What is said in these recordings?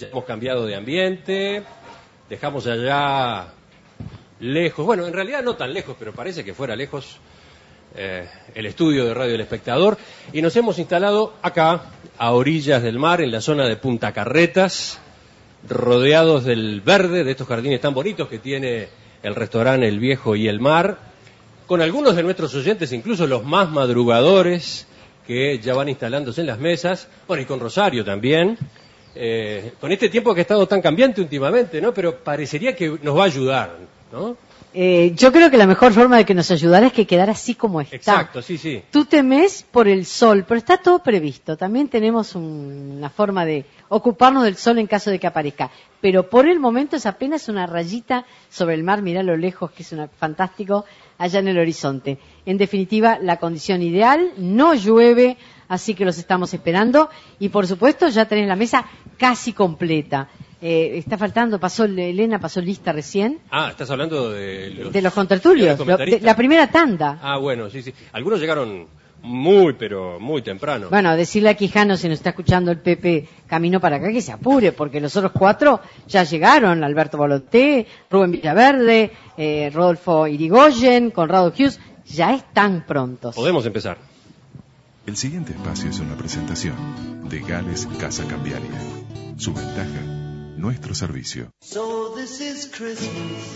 Ya hemos cambiado de ambiente, dejamos allá lejos, bueno, en realidad no tan lejos, pero parece que fuera lejos, el estudio de Radio El Espectador, y nos hemos instalado acá, a orillas del mar, en la zona de Punta Carretas, rodeados del verde, de estos jardines tan bonitos que tiene el restaurante El Viejo y el Mar, con algunos de nuestros oyentes, incluso los más madrugadores, que ya van instalándose en las mesas, bueno, y con Rosario también, con este tiempo que ha estado tan cambiante últimamente, ¿no? Pero parecería que nos va a ayudar, ¿no? Yo creo que la mejor forma de que nos ayudara es que quedara así como está. Exacto, sí, sí. Tú temes por el sol, pero está todo previsto. También tenemos una forma de ocuparnos del sol en caso de que aparezca. Pero por el momento es apenas una rayita sobre el mar, mirá lo lejos que es fantástico allá en el horizonte. En definitiva, la condición ideal, no llueve, así que los estamos esperando. Y por supuesto ya tenés la mesa casi completa. Está faltando, Elena pasó lista recién. Ah, estás hablando de los contertulios, de la primera tanda. Ah, bueno, sí, sí. Algunos llegaron muy, pero muy temprano. Bueno, decirle a Quijano, si nos está escuchando el Pepe camino para acá, que se apure, porque los otros 4 ya llegaron. Alberto Volonté, Rubén Villaverde, Rodolfo Irigoyen, Conrado Hughes, ya están prontos. Podemos empezar. El siguiente espacio es una presentación de Gales Casa Cambiaria. Su ventaja, nuestro servicio. So this is Christmas,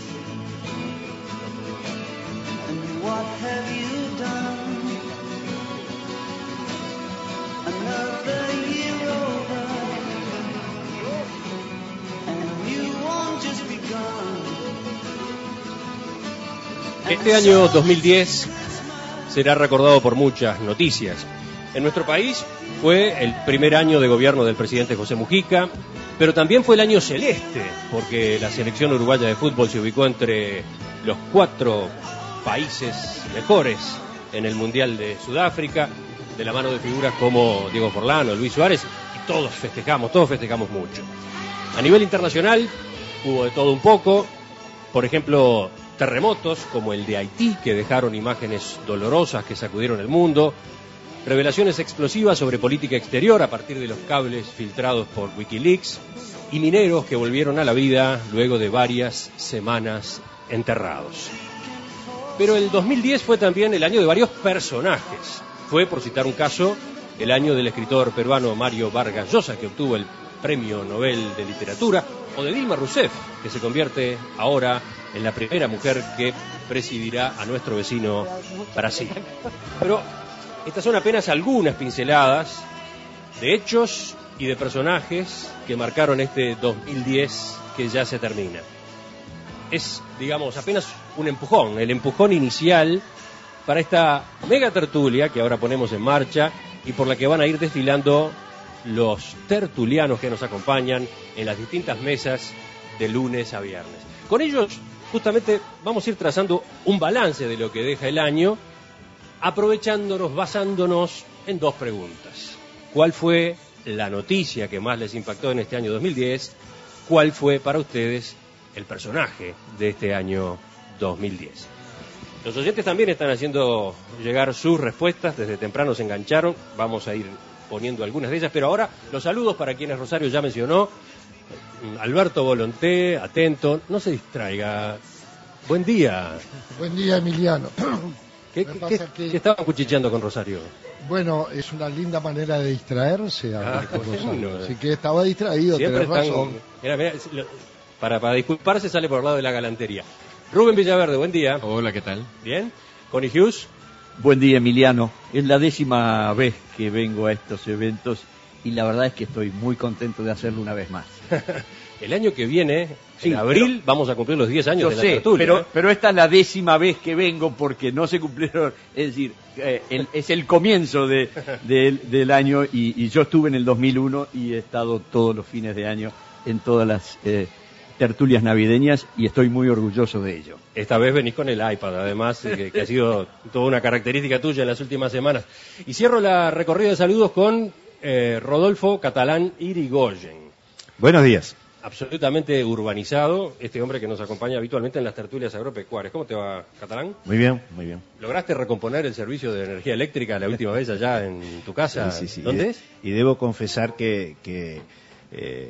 and what have you done? Another year over, and you won't just begun. Este año 2010 será recordado por muchas noticias. En nuestro país fue el primer año de gobierno del presidente José Mujica, pero también fue el año celeste, porque la selección uruguaya de fútbol se ubicó entre los 4 países mejores en el Mundial de Sudáfrica, de la mano de figuras como Diego Forlán o Luis Suárez, y todos festejamos mucho. A nivel internacional hubo de todo un poco, por ejemplo, terremotos como el de Haití, que dejaron imágenes dolorosas que sacudieron el mundo, revelaciones explosivas sobre política exterior a partir de los cables filtrados por Wikileaks, y mineros que volvieron a la vida luego de varias semanas enterrados. Pero el 2010 fue también el año de varios personajes. Fue, por citar un caso, el año del escritor peruano Mario Vargas Llosa, que obtuvo el Premio Nobel de Literatura, o de Dilma Rousseff, que se convierte ahora en la primera mujer que presidirá a nuestro vecino Brasil. Pero estas son apenas algunas pinceladas de hechos y de personajes que marcaron este 2010 que ya se termina. Es, digamos, apenas un empujón, el empujón inicial para esta mega tertulia que ahora ponemos en marcha y por la que van a ir desfilando los tertulianos que nos acompañan en las distintas mesas de lunes a viernes. Con ellos, justamente, vamos a ir trazando un balance de lo que deja el año, aprovechándonos, basándonos en 2 preguntas. ¿Cuál fue la noticia que más les impactó en este año 2010? ¿Cuál fue para ustedes el personaje de este año 2010? Los oyentes también están haciendo llegar sus respuestas, desde temprano se engancharon, vamos a ir poniendo algunas de ellas, pero ahora los saludos para quienes Rosario ya mencionó. Alberto Volonté, atento, no se distraiga. Buen día. Buen día, Emiliano. ¿Qué estaban cuchicheando con Rosario? Bueno, es una linda manera de distraerse. Bueno. Así que estaba distraído, Siempre tenés razón. Mira, para disculparse sale por el lado de la galantería. Rubén Villaverde, buen día. Hola, ¿qué tal? ¿Bien? Connie Hughes. Buen día, Emiliano. Es la 10ª vez que vengo a estos eventos y la verdad es que estoy muy contento de hacerlo una vez más. El año que viene, en abril, vamos a cumplir los 10 años yo de la sé, tertulia. pero esta es la 10ª vez que vengo porque no se cumplieron, es decir, es el comienzo del año y yo estuve en el 2001 y he estado todos los fines de año en todas las tertulias navideñas y estoy muy orgulloso de ello. Esta vez venís con el iPad, además, que ha sido toda una característica tuya en las últimas semanas. Y cierro la recorrida de saludos con Rodolfo Catalán Irigoyen. Buenos días. Absolutamente urbanizado, este hombre que nos acompaña habitualmente en las tertulias agropecuarias. ¿Cómo te va, Catalán? Muy bien, muy bien. ¿Lograste recomponer el servicio de energía eléctrica la última vez allá en tu casa? Sí. ¿Dónde es? Y debo confesar que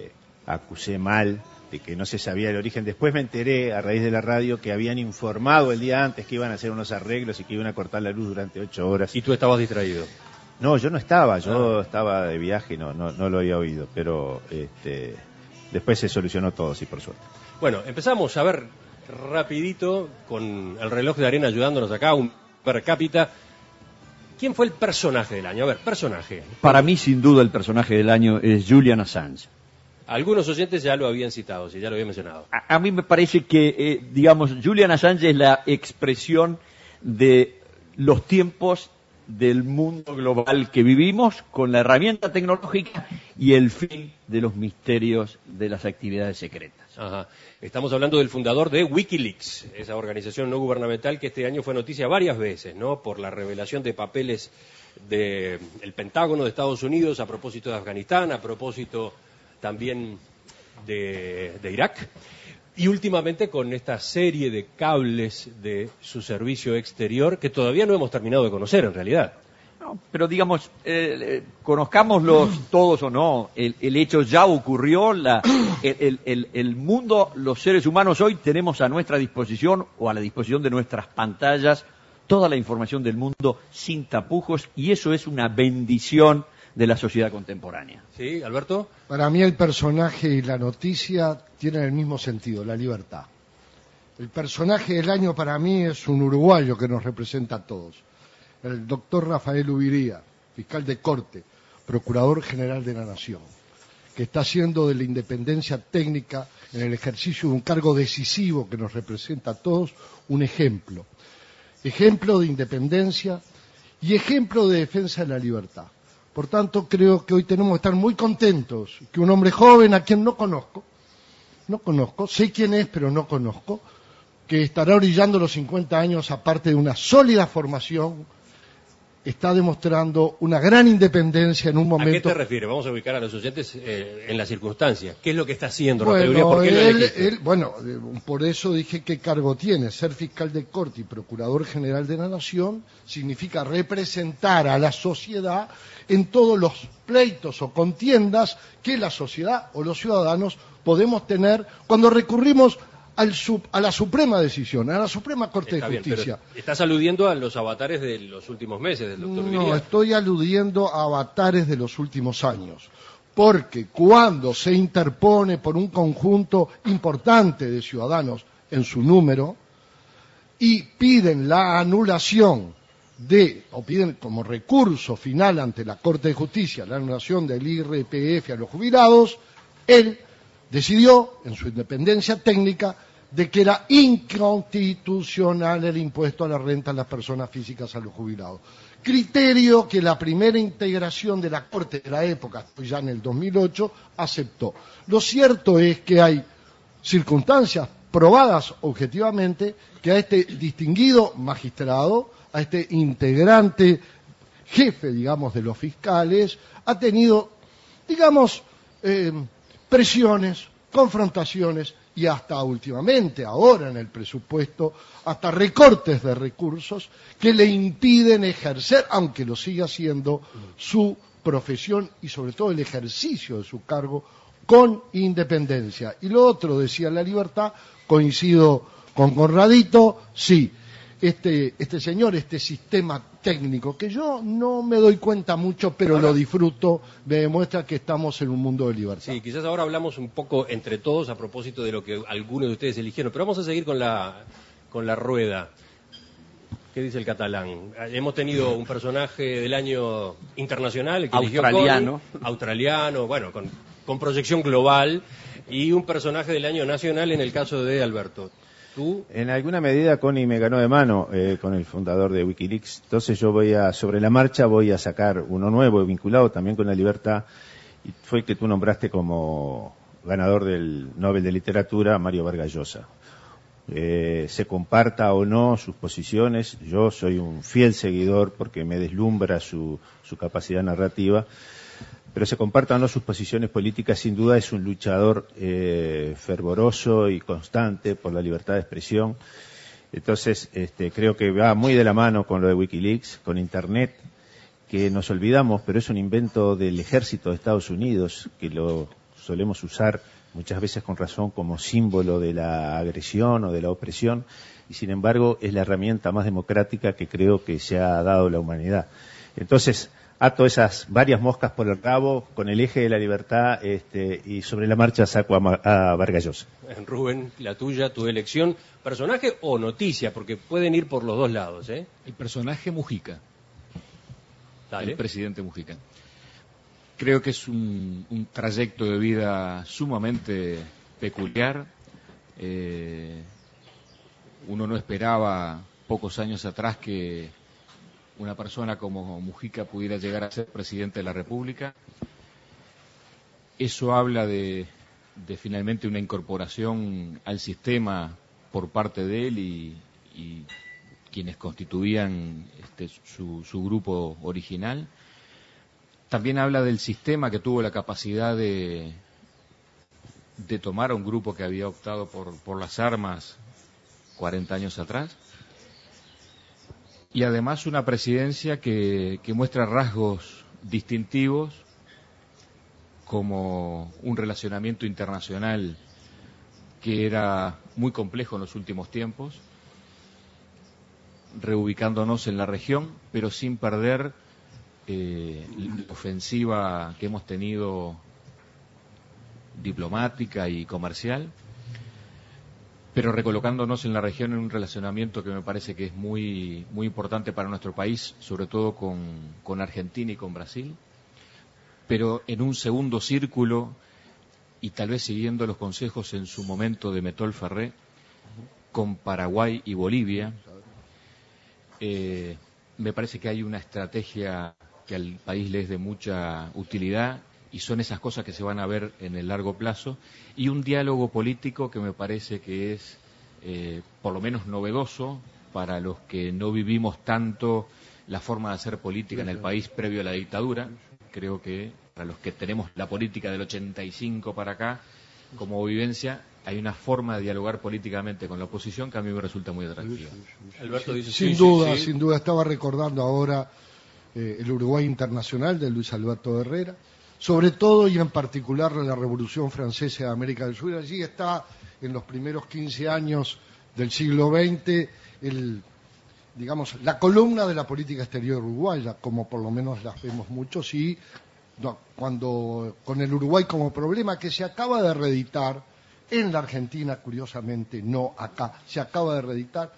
acusé mal de que no se sabía el origen. Después me enteré, a raíz de la radio, que habían informado el día antes que iban a hacer unos arreglos y que iban a cortar la luz durante 8 horas. Y tú estabas distraído. No, yo no estaba, yo estaba de viaje, no lo había oído, pero después se solucionó todo, sí, por suerte. Bueno, empezamos a ver rapidito con el reloj de arena ayudándonos acá, un per cápita. ¿Quién fue el personaje del año? A ver, personaje. Para mí, sin duda, el personaje del año es Julian Assange. Algunos oyentes ya lo habían citado, sí, ya lo había mencionado. A mí me parece que, Julian Assange es la expresión de los tiempos del mundo global que vivimos, con la herramienta tecnológica y el fin de los misterios de las actividades secretas. Ajá. Estamos hablando del fundador de Wikileaks, esa organización no gubernamental que este año fue noticia varias veces, ¿no? Por la revelación de papeles del Pentágono de Estados Unidos a propósito de Afganistán, a propósito también de Irak, y últimamente con esta serie de cables de su servicio exterior que todavía no hemos terminado de conocer en realidad. No, pero conozcámoslos todos o no, el hecho ya ocurrió, el mundo, los seres humanos hoy tenemos a nuestra disposición o a la disposición de nuestras pantallas toda la información del mundo sin tapujos, y eso es una bendición de la sociedad contemporánea. ¿Sí, Alberto? Para mí el personaje y la noticia tienen el mismo sentido, la libertad. El personaje del año para mí es un uruguayo que nos representa a todos. El doctor Rafael Ubiría, fiscal de corte, procurador general de la Nación, que está haciendo de la independencia técnica en el ejercicio de un cargo decisivo que nos representa a todos un ejemplo. Ejemplo de independencia y ejemplo de defensa de la libertad. Por tanto, creo que hoy tenemos que estar muy contentos que un hombre joven a quien no conozco, sé quién es, pero no conozco, que estará orillando los 50 años, aparte de una sólida formación, está demostrando una gran independencia en un momento. ¿A qué te refieres? Vamos a ubicar a los oyentes en las circunstancias. ¿Qué es lo que está haciendo? Bueno, ¿Por qué lo elegiste? Por eso dije qué cargo tiene. Ser fiscal de corte y procurador general de la Nación significa representar a la sociedad en todos los pleitos o contiendas que la sociedad o los ciudadanos podemos tener cuando recurrimos a la suprema decisión, a la Suprema Corte de Justicia. Pero estás aludiendo a los avatares de los últimos meses del doctor Ubiría. No, estoy aludiendo a avatares de los últimos años. Porque cuando se interpone por un conjunto importante de ciudadanos en su número y piden la anulación o piden como recurso final ante la Corte de Justicia la anulación del IRPF a los jubilados, él decidió, en su independencia técnica, de que era inconstitucional el impuesto a la renta a las personas físicas a los jubilados. Criterio que la primera integración de la Corte de la época, pues ya en el 2008, aceptó. Lo cierto es que hay circunstancias probadas objetivamente que a este distinguido magistrado, a este integrante, jefe, digamos, de los fiscales, ha tenido, digamos, presiones, confrontaciones y hasta últimamente, ahora en el presupuesto, hasta recortes de recursos que le impiden ejercer, aunque lo siga haciendo, su profesión y sobre todo el ejercicio de su cargo con independencia. Y lo otro, decía la libertad, coincido con Conradito, sí. Este señor, este sistema técnico, que yo no me doy cuenta mucho, pero ahora lo disfruto, me demuestra que estamos en un mundo de libertad. Sí, quizás ahora hablamos un poco entre todos a propósito de lo que algunos de ustedes eligieron, pero vamos a seguir con la rueda. ¿Qué dice el catalán? Hemos tenido un personaje del año internacional, el que australiano, australiano, bueno, con proyección global, y un personaje del año nacional en el caso de Alberto. ¿Tú? En alguna medida Connie me ganó de mano con el fundador de Wikileaks, entonces yo sobre la marcha voy a sacar uno nuevo, vinculado también con la libertad, y fue el que tú nombraste como ganador del Nobel de Literatura, Mario Vargas Llosa. Se comparta o no sus posiciones, yo soy un fiel seguidor porque me deslumbra su capacidad narrativa, pero se compartan o no sus posiciones políticas, sin duda es un luchador fervoroso y constante por la libertad de expresión. Entonces, creo que va muy de la mano con lo de Wikileaks, con Internet, que nos olvidamos, pero es un invento del ejército de Estados Unidos, que lo solemos usar muchas veces con razón, como símbolo de la agresión o de la opresión, y sin embargo es la herramienta más democrática que creo que se ha dado la humanidad. Entonces, ato esas varias moscas por el rabo con el eje de la libertad y sobre la marcha saco a Vargas Llosa. Rubén, la tuya, tu elección, personaje o noticia, porque pueden ir por los dos lados, ¿eh? El personaje Mujica. Dale. El presidente Mujica. Creo que es un trayecto de vida sumamente peculiar. Uno no esperaba pocos años atrás que una persona como Mujica pudiera llegar a ser presidente de la República. Eso habla de finalmente una incorporación al sistema por parte de él y quienes constituían su grupo original. También habla del sistema que tuvo la capacidad de tomar a un grupo que había optado por las armas 40 años atrás. Y además una presidencia que muestra rasgos distintivos como un relacionamiento internacional que era muy complejo en los últimos tiempos, reubicándonos en la región, pero sin perder la ofensiva que hemos tenido diplomática y comercial, pero recolocándonos en la región en un relacionamiento que me parece que es muy, muy importante para nuestro país, sobre todo con Argentina y con Brasil, pero en un segundo círculo y tal vez siguiendo los consejos en su momento de Metol Ferré, con Paraguay y Bolivia. Me parece que hay una estrategia que al país le es de mucha utilidad y son esas cosas que se van a ver en el largo plazo, y un diálogo político que me parece que es por lo menos novedoso para los que no vivimos tanto la forma de hacer política en el país previo a la dictadura. Creo que para los que tenemos la política del 85 para acá como vivencia, hay una forma de dialogar políticamente con la oposición que a mí me resulta muy atractiva. Alberto dice sin duda, estaba recordando ahora el Uruguay internacional de Luis Alberto Herrera, sobre todo y en particular la Revolución Francesa de América del Sur. Allí está, en los primeros 15 años del siglo XX, la columna de la política exterior uruguaya, como por lo menos las vemos muchos, y cuando con el Uruguay como problema que se acaba de reeditar en la Argentina, curiosamente, no acá, se acaba de reeditar.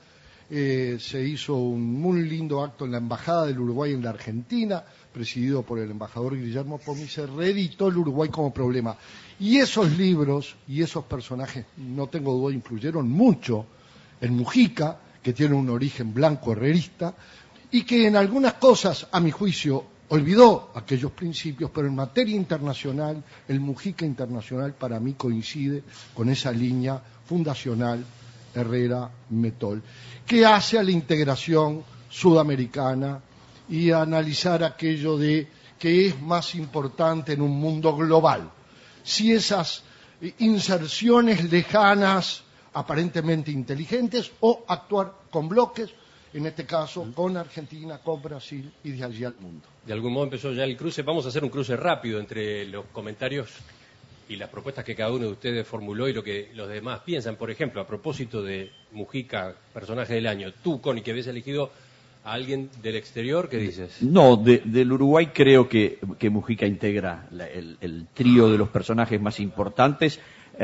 Se hizo un muy lindo acto en la Embajada del Uruguay en la Argentina, presidido por el embajador Guillermo Pomi. Se reeditó el Uruguay como problema. Y esos libros y esos personajes, no tengo duda, influyeron mucho en Mujica, que tiene un origen blanco herrerista, y que en algunas cosas, a mi juicio, olvidó aquellos principios, pero en materia internacional, el Mujica internacional para mí coincide con esa línea fundacional Herrera-Metol, que hace a la integración sudamericana y a analizar aquello de que es más importante en un mundo global. Si esas inserciones lejanas, aparentemente inteligentes, o actuar con bloques, en este caso con Argentina, con Brasil y de allí al mundo. De algún modo empezó ya el cruce. Vamos a hacer un cruce rápido entre los comentarios y las propuestas que cada uno de ustedes formuló y lo que los demás piensan. Por ejemplo, a propósito de Mujica, personaje del año, tú, Connie, que habías elegido a alguien del exterior, ¿qué dices? No, del Uruguay creo que Mujica integra el trío de los personajes más importantes.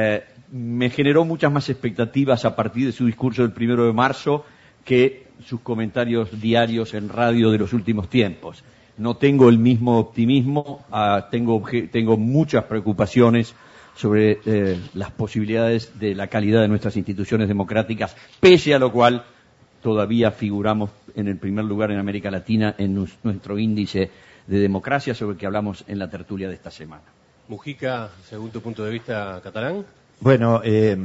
Me generó muchas más expectativas a partir de su discurso del 1 de marzo que sus comentarios diarios en radio de los últimos tiempos. No tengo el mismo optimismo, tengo muchas preocupaciones sobre las posibilidades de la calidad de nuestras instituciones democráticas, pese a lo cual todavía figuramos en el primer lugar en América Latina en nuestro índice de democracia, sobre el que hablamos en la tertulia de esta semana. Mujica, según tu punto de vista, catalán. Bueno,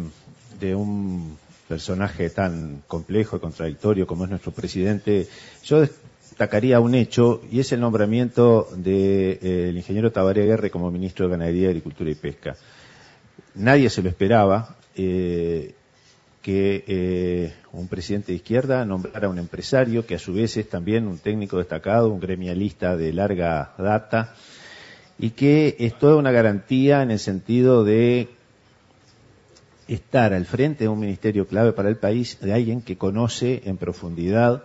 de un personaje tan complejo y contradictorio como es nuestro presidente, yo destacaría un hecho, y es el nombramiento del ingeniero Tabaré Aguirre como ministro de Ganadería, Agricultura y Pesca. Nadie se lo esperaba, que un presidente de izquierda nombrara a un empresario, que a su vez es también un técnico destacado, un gremialista de larga data, y que es toda una garantía en el sentido de estar al frente de un ministerio clave para el país de alguien que conoce en profundidad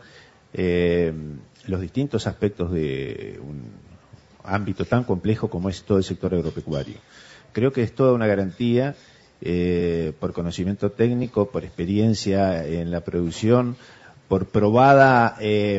los distintos aspectos de un ámbito tan complejo como es todo el sector agropecuario. Creo que es toda una garantía por conocimiento técnico, por experiencia en la producción, por probado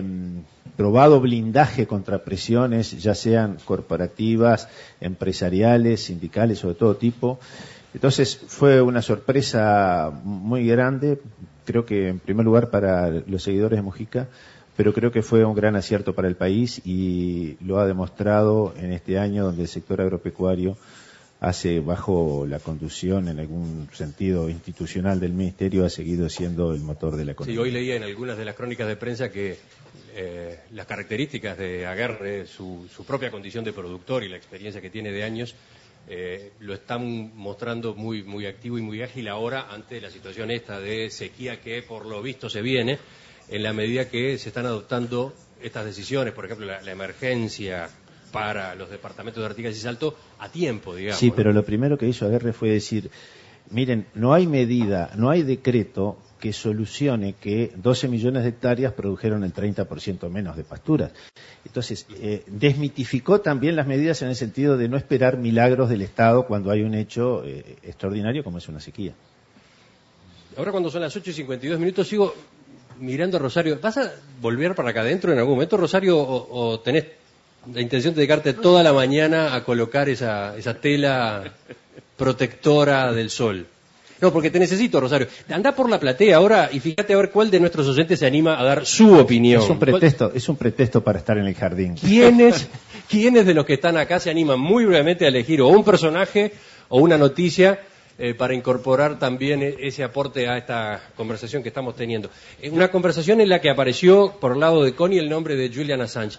blindaje contra presiones, ya sean corporativas, empresariales, sindicales o de todo tipo. Entonces fue una sorpresa muy grande, creo que en primer lugar para los seguidores de Mujica, pero creo que fue un gran acierto para el país y lo ha demostrado en este año donde el sector agropecuario hace, bajo la conducción en algún sentido institucional del Ministerio, ha seguido siendo el motor de la economía. Sí, hoy leía en algunas de las crónicas de prensa que las características de Aguerre, su propia condición de productor y la experiencia que tiene de años, lo están mostrando muy activo y muy ágil ahora ante la situación esta de sequía que por lo visto se viene, en la medida que se están adoptando estas decisiones, por ejemplo, la emergencia para los departamentos de Artigas y Salto a tiempo, digamos. Sí, pero lo primero que hizo Aguerre fue decir, miren, no hay medida, no hay decreto que solucione que 12 millones de hectáreas produjeron el 30% menos de pasturas. Entonces, desmitificó también las medidas en el sentido de no esperar milagros del Estado cuando hay un hecho extraordinario como es una sequía. Ahora cuando son las 8:52, sigo mirando a Rosario. ¿Vas a volver para acá adentro en algún momento, Rosario, o tenés la intención de dedicarte toda la mañana a colocar esa tela protectora del sol? No, porque te necesito, Rosario. Anda por la platea ahora y fíjate a ver cuál de nuestros oyentes se anima a dar su opinión. Es un pretexto para estar en el jardín. ¿Quiénes de los que están acá se animan muy brevemente a elegir o un personaje o una noticia para incorporar también ese aporte a esta conversación que estamos teniendo? Una conversación en la que apareció por el lado de Connie el nombre de Julian Assange.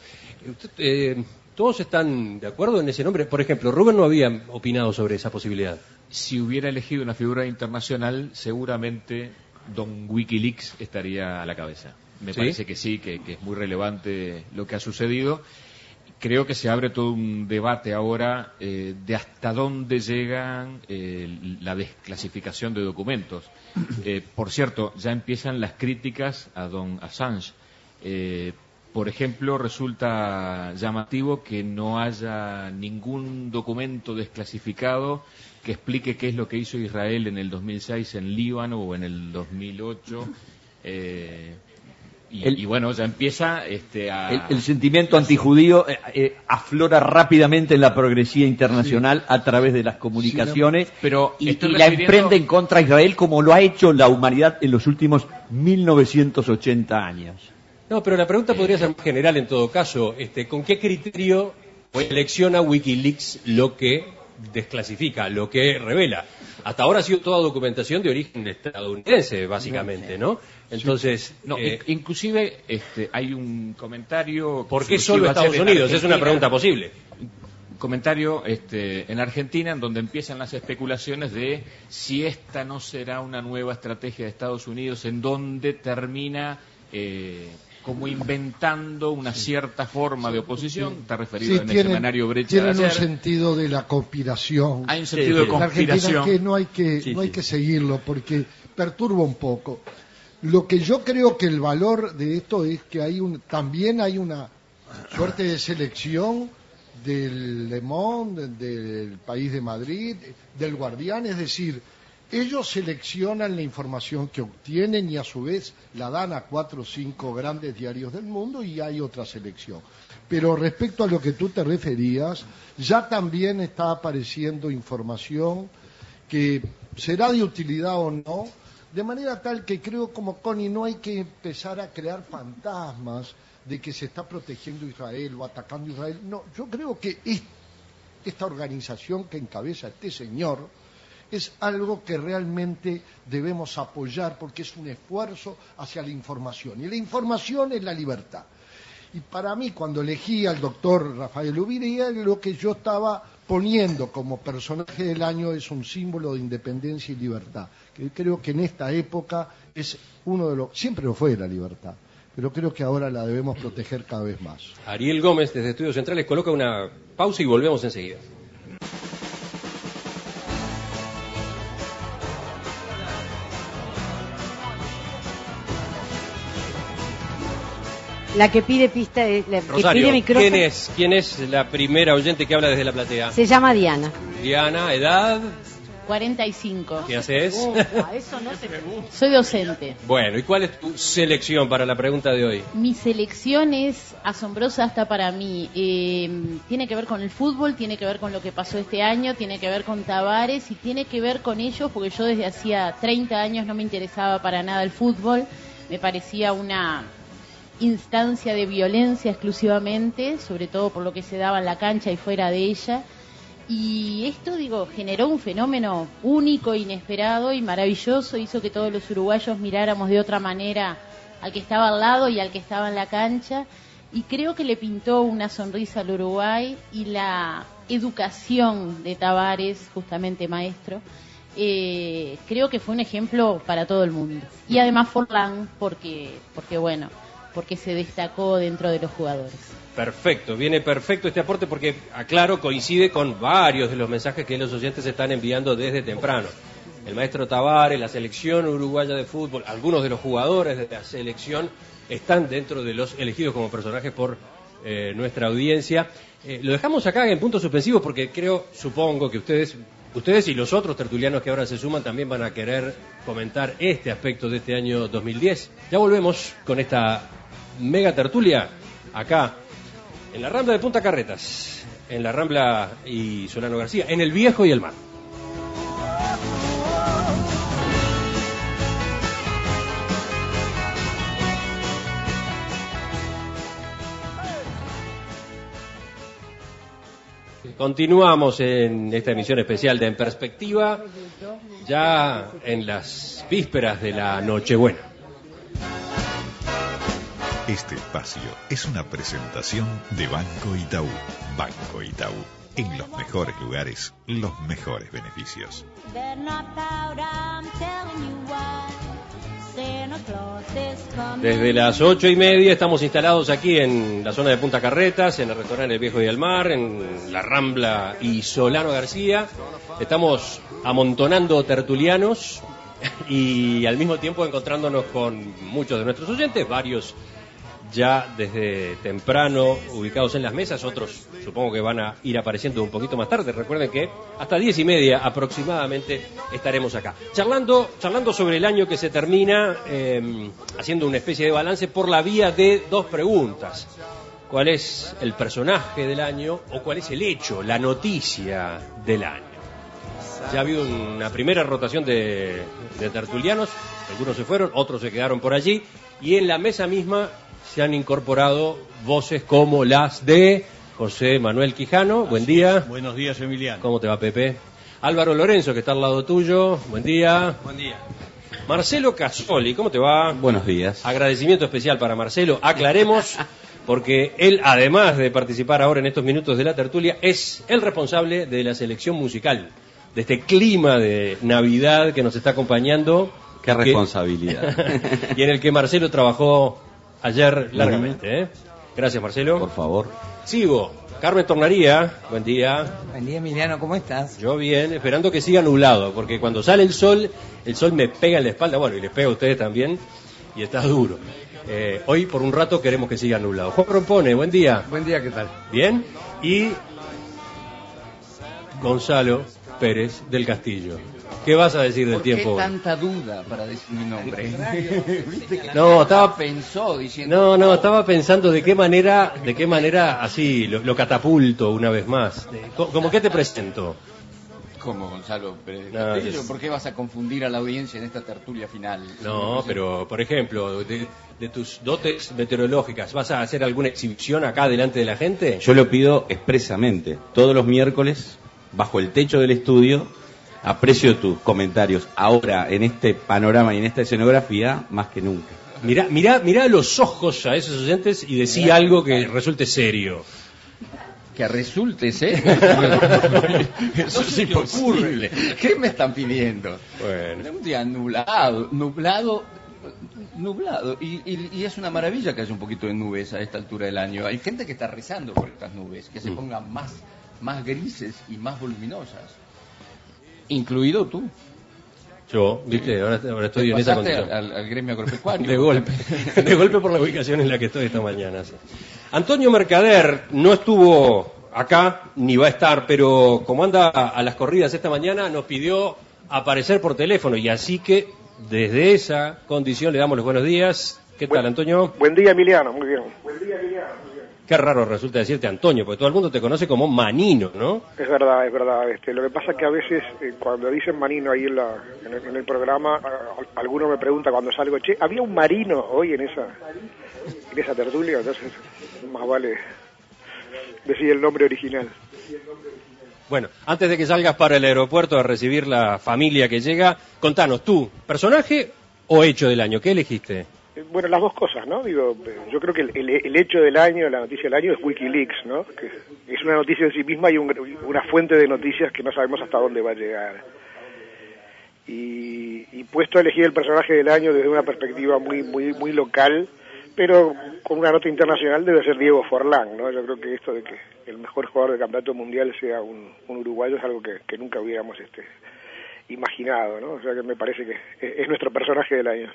¿Todos están de acuerdo en ese nombre? Por ejemplo, Rubén no había opinado sobre esa posibilidad. Si hubiera elegido una figura internacional, seguramente don Wikileaks estaría a la cabeza. Me parece que sí, que es muy relevante lo que ha sucedido. Creo que se abre todo un debate ahora de hasta dónde llegan la desclasificación de documentos. Por cierto, ya empiezan las críticas a don Assange. Por ejemplo, resulta llamativo que no haya ningún documento desclasificado que explique qué es lo que hizo Israel en el 2006 en Líbano o en el 2008. Y bueno, ya empieza el sentimiento antijudío aflora rápidamente en la progresía internacional a través de las comunicaciones, pero y la emprenden contra Israel como lo ha hecho la humanidad en los últimos 1980 años. No, pero la pregunta podría ser más general en todo caso. ¿Con qué criterio selecciona Wikileaks lo que desclasifica, lo que revela? Hasta ahora ha sido toda documentación de origen estadounidense, básicamente, ¿no? Entonces, inclusive hay un comentario. ¿Por qué solo Estados Unidos? Es una pregunta posible. Comentario en Argentina, en donde empiezan las especulaciones de si esta no será una nueva estrategia de Estados Unidos, en donde termina como inventando una cierta forma de oposición. Está referido en el semanario Brecha. Tienen un sentido de la conspiración. Hay un sentido de conspiración. Que no hay que seguirlo porque perturba un poco. Lo que yo creo que el valor de esto es que también hay una suerte de selección del Le Monde, del País de Madrid, del Guardián, es decir, ellos seleccionan la información que obtienen y a su vez la dan a 4 o 5 grandes diarios del mundo y hay otra selección. Pero respecto a lo que tú te referías, ya también está apareciendo información que será de utilidad o no, de manera tal que creo como Connie no hay que empezar a crear fantasmas de que se está protegiendo Israel o atacando Israel. No, yo creo que esta organización que encabeza este señor es algo que realmente debemos apoyar porque es un esfuerzo hacia la información. Y la información es la libertad. Y para mí, cuando elegí al doctor Rafael Ubiría, lo que yo estaba poniendo como personaje del año es un símbolo de independencia y libertad. Que creo que en esta época es siempre lo fue la libertad, pero creo que ahora la debemos proteger cada vez más. Ariel Gómez, desde Estudios Centrales, coloca una pausa y volvemos enseguida. La que pide pista, la que Rosario, pide micrófono. ¿quién es la primera oyente que habla desde la platea? Se llama Diana. Diana, edad, 45. ¿qué haces? Eso no se Soy docente. Bueno, ¿y cuál es tu selección para la pregunta de hoy? Mi selección es asombrosa hasta para mí. Tiene que ver con el fútbol, tiene que ver con lo que pasó este año, tiene que ver con Tavares y tiene que ver con ellos porque yo desde hacía 30 años no me interesaba para nada el fútbol. Me parecía una instancia de violencia exclusivamente, sobre todo por lo que se daba en la cancha y fuera de ella. Y esto, generó un fenómeno único, inesperado y maravilloso. Hizo que todos los uruguayos miráramos de otra manera al que estaba al lado y al que estaba en la cancha. Y creo que le pintó una sonrisa al Uruguay y la educación de Tavares, justamente maestro, creo que fue un ejemplo para todo el mundo. Y además Forlán, porque se destacó dentro de los jugadores. Perfecto, viene perfecto este aporte porque, aclaro, coincide con varios de los mensajes que los oyentes están enviando desde temprano. El maestro Tavares, la selección uruguaya de fútbol, algunos de los jugadores de la selección están dentro de los elegidos como personajes por nuestra audiencia. Lo dejamos acá en punto suspensivo porque supongo que ustedes y los otros tertulianos que ahora se suman también van a querer comentar este aspecto de este año 2010. Ya volvemos con esta mega tertulia acá en la Rambla de Punta Carretas, en la Rambla y Solano García, en el Viejo y el Mar. Continuamos en esta emisión especial de En Perspectiva, ya en las vísperas de la Nochebuena. Este espacio es una presentación de Banco Itaú. Banco Itaú. En los mejores lugares, los mejores beneficios. Desde las 8:30 estamos instalados aquí en la zona de Punta Carretas, en el restaurante El Viejo y el Mar, en la Rambla y Solano García. Estamos amontonando tertulianos y al mismo tiempo encontrándonos con muchos de nuestros oyentes, varios ya desde temprano ubicados en las mesas, otros supongo que van a ir apareciendo un poquito más tarde. Recuerden que hasta 10:30 aproximadamente estaremos acá charlando sobre el año que se termina, haciendo una especie de balance por la vía de dos preguntas: ¿cuál es el personaje del año o cuál es el hecho, la noticia del año? Ya ha habido una primera rotación de tertulianos, algunos se fueron, otros se quedaron por allí, y en la mesa misma se han incorporado voces como las de José Manuel Quijano. Buen día. Buenos días, Emiliano. ¿Cómo te va, Pepe? Álvaro Lorenzo, que está al lado tuyo. Buen día. Buen día. Marcelo Casoli, ¿cómo te va? Buenos días. Agradecimiento especial para Marcelo. Aclaremos, porque él, además de participar ahora en estos minutos de la tertulia, es el responsable de la selección musical, de este clima de Navidad que nos está acompañando. Qué responsabilidad. Y en el que Marcelo trabajó ayer largamente, ¿eh? Gracias, Marcelo. Por favor. Sigo. Carmen Tornaría, buen día. Buen día, Emiliano, ¿cómo estás? Yo bien, esperando que siga nublado, porque cuando sale el sol me pega en la espalda, bueno, y les pega a ustedes también, y está duro. Hoy, por un rato, queremos que siga nublado. Juan Rompone, buen día. Buen día, ¿qué tal? Bien. Y Gonzalo Pérez del Castillo. ¿Qué vas a decir del tiempo? ¿Por qué tanta duda para decir mi nombre? ¿Viste que pensó diciendo? No, estaba pensando de qué manera así lo catapulto una vez más. ¿Cómo qué te presento? ¿Cómo, Gonzalo Pérez del Castillo? ¿Por qué vas a confundir a la audiencia en esta tertulia final? No, pero, por ejemplo, de tus dotes meteorológicas, ¿vas a hacer alguna exhibición acá delante de la gente? Yo lo pido expresamente. Todos los miércoles, bajo el techo del estudio, aprecio tus comentarios. Ahora, en este panorama y en esta escenografía, más que nunca. Mirá a los ojos a esos oyentes y decí algo que resulte serio. Que resulte serio. Eso es imposible. ¿Qué me están pidiendo? Bueno. Un día nublado. Y es una maravilla que haya un poquito de nubes a esta altura del año. Hay gente que está rezando por estas nubes, que se pongan más grises y más voluminosas. Incluido tú. Yo, ¿viste? Ahora estoy en esa condición. Al gremio agropecuario. De golpe por la ubicación en la que estoy esta mañana. Sí. Antonio Mercader no estuvo acá, ni va a estar, pero como anda a las corridas esta mañana, nos pidió aparecer por teléfono, y así que desde esa condición le damos los buenos días. ¿Qué tal, Antonio? Buen día, Emiliano, muy bien. Qué raro resulta decirte Antonio, porque todo el mundo te conoce como Manino, ¿no? Es verdad. Lo que pasa es que a veces cuando dicen Manino ahí en el programa, alguno me pregunta cuando salgo, che, ¿había un Marino hoy en esa tertulia? Entonces, más vale decir el nombre original. Bueno, antes de que salgas para el aeropuerto a recibir la familia que llega, contanos, tú, ¿personaje o hecho del año? ¿Qué elegiste? Bueno, las dos cosas, ¿no? Digo, yo creo que el hecho del año, la noticia del año es WikiLeaks, ¿no? Que es una noticia en sí misma y una fuente de noticias que no sabemos hasta dónde va a llegar. Y puesto a elegir el personaje del año desde una perspectiva muy local, pero con una nota internacional, debe ser Diego Forlán, ¿no? Yo creo que esto de que el mejor jugador del campeonato mundial sea un uruguayo es algo que nunca hubiéramos imaginado, ¿no? O sea que me parece que es nuestro personaje del año.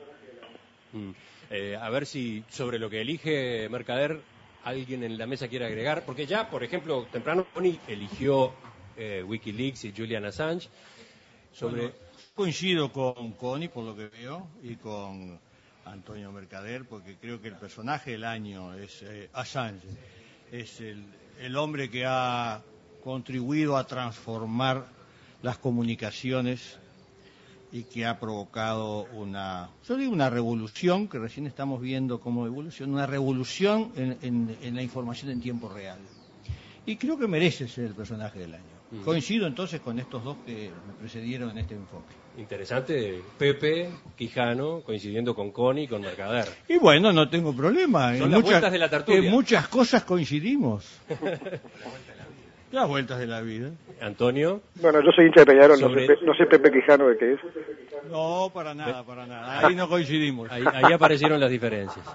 A ver si sobre lo que elige Mercader alguien en la mesa quiere agregar, porque ya, por ejemplo, temprano Connie eligió WikiLeaks y Julian Assange. Bueno, coincido con Connie por lo que veo y con Antonio Mercader, porque creo que el personaje del año es Assange, es el hombre que ha contribuido a transformar las comunicaciones y que ha provocado una revolución, que recién estamos viendo cómo evoluciona, una revolución en la información en tiempo real. Y creo que merece ser el personaje del año. Coincido entonces con estos dos que me precedieron en este enfoque. Interesante, Pepe Quijano coincidiendo con Connie y con Mercader. Y bueno, no tengo problema. Son las vueltas de la tertulia. En muchas cosas coincidimos. Las vueltas de la vida. Antonio. Bueno, yo soy hincha de Peñarol, no sé Pepe Quijano de qué es. No, para nada. Ahí no coincidimos. Ahí aparecieron las diferencias.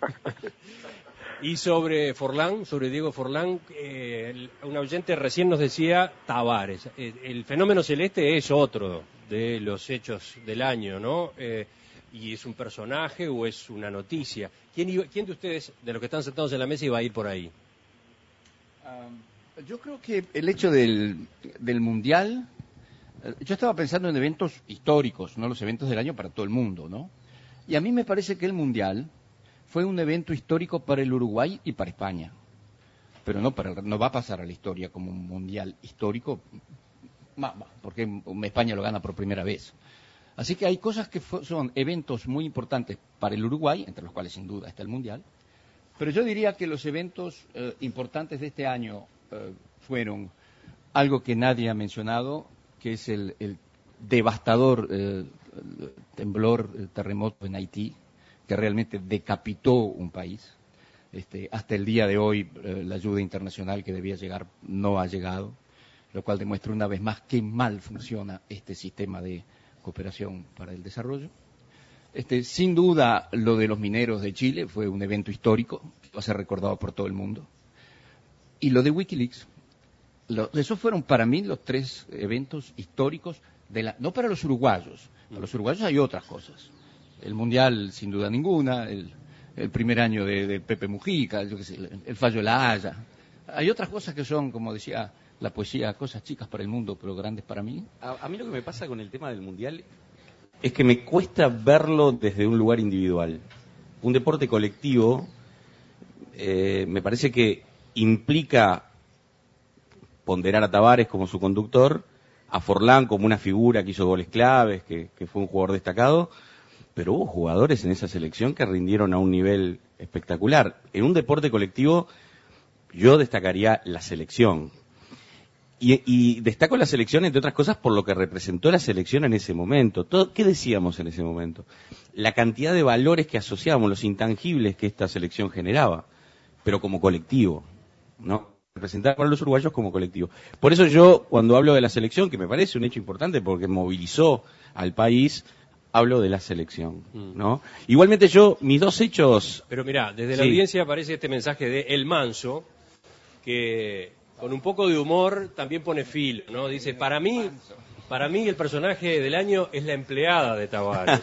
Y sobre Forlán, sobre Diego Forlán, un oyente recién nos decía Tavares. El fenómeno celeste es otro de los hechos del año, ¿no? ¿Y es un personaje o es una noticia? ¿Quién de ustedes, de los que están sentados en la mesa, iba a ir por ahí? Yo creo que el hecho del Mundial, yo estaba pensando en eventos históricos, no los eventos del año para todo el mundo, ¿no? Y a mí me parece que el Mundial fue un evento histórico para el Uruguay y para España, pero no va a pasar a la historia como un Mundial histórico, porque España lo gana por primera vez. Así que hay cosas que son eventos muy importantes para el Uruguay, entre los cuales sin duda está el Mundial, pero yo diría que los eventos importantes de este año fueron algo que nadie ha mencionado, que es el devastador temblor, terremoto en Haití, que realmente decapitó un país. Hasta el día de hoy la ayuda internacional que debía llegar no ha llegado, lo cual demuestra una vez más qué mal funciona este sistema de cooperación para el desarrollo. Sin duda, lo de los mineros de Chile fue un evento histórico, que va a ser recordado por todo el mundo. Y lo de WikiLeaks, esos fueron para mí los tres eventos históricos, no para los uruguayos. Para los uruguayos hay otras cosas. El Mundial, sin duda ninguna, el primer año de Pepe Mujica, yo qué sé, el fallo de La Haya. Hay otras cosas que son, como decía la poesía, cosas chicas para el mundo, pero grandes para mí. A mí lo que me pasa con el tema del Mundial es que me cuesta verlo desde un lugar individual. Un deporte colectivo me parece que implica ponderar a Tavares como su conductor, a Forlán como una figura que hizo goles claves, que fue un jugador destacado, pero hubo jugadores en esa selección que rindieron a un nivel espectacular. En un deporte colectivo yo destacaría la selección. Y destaco la selección, entre otras cosas, por lo que representó la selección en ese momento. ¿Qué decíamos en ese momento? La cantidad de valores que asociábamos, los intangibles que esta selección generaba, pero como colectivo, ¿no? Representar para los uruguayos como colectivo. Por eso yo, cuando hablo de la selección, que me parece un hecho importante porque movilizó al país, hablo de la selección, ¿no? Igualmente mis dos hechos... Pero mirá, desde la audiencia aparece este mensaje de El Manso, que con un poco de humor también pone filo, ¿no? Dice, para mí Para mí el personaje del año es la empleada de Tavares.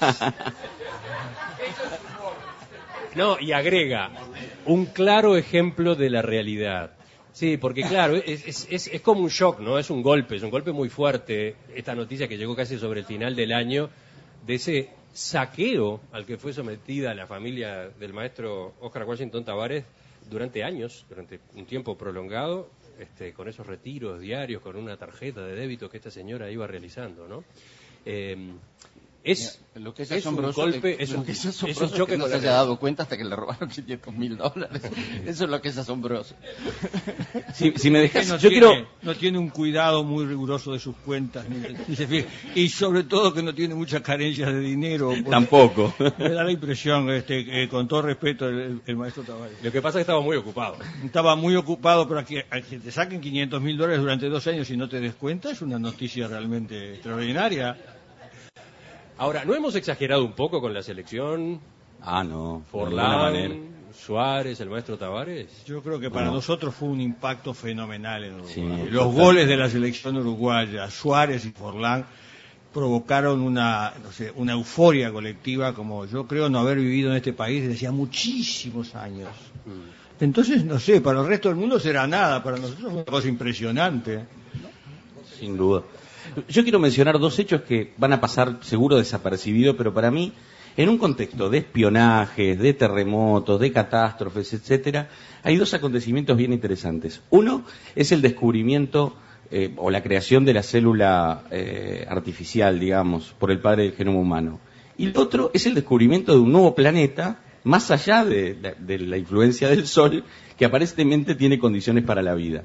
No, y agrega, un claro ejemplo de la realidad. Sí, porque claro, es como un shock, ¿no? Es un golpe muy fuerte esta noticia que llegó casi sobre el final del año, de ese saqueo al que fue sometida la familia del maestro Oscar Washington Tavares durante años, durante un tiempo prolongado, con esos retiros diarios, con una tarjeta de débito que esta señora iba realizando, ¿no? Lo que es un asombroso, golpe, es un choque que no con se la haya dado cuenta hasta que le robaron $500,000. Eso es lo que es asombroso. Si me dejas, no tiene un cuidado muy riguroso de sus cuentas, ni se fija. Y sobre todo que no tiene muchas carencias de dinero. Tampoco. Me da la impresión, con todo respeto, el maestro Tavares. Lo que pasa es que estaba muy ocupado. Estaba muy ocupado, pero a que te saquen $500,000 durante 2 años y no te des cuenta es una noticia realmente extraordinaria. Ahora, ¿no hemos exagerado un poco con la selección? No. Forlán, Suárez, el maestro Tavares. Yo creo que para nosotros fue un impacto fenomenal en Uruguay. Sí, los goles de la selección uruguaya, Suárez y Forlán, provocaron una euforia colectiva como yo creo no haber vivido en este país desde hacía muchísimos años. Entonces, no sé, para el resto del mundo será nada, para nosotros es una cosa impresionante. Sin duda. Yo quiero mencionar 2 hechos que van a pasar seguro desapercibidos, pero para mí, en un contexto de espionajes, de terremotos, de catástrofes, etcétera, hay 2 acontecimientos bien interesantes. Uno es el descubrimiento o la creación de la célula artificial, digamos, por el padre del genoma humano. Y el otro es el descubrimiento de un nuevo planeta, más allá de la influencia del Sol, que aparentemente tiene condiciones para la vida.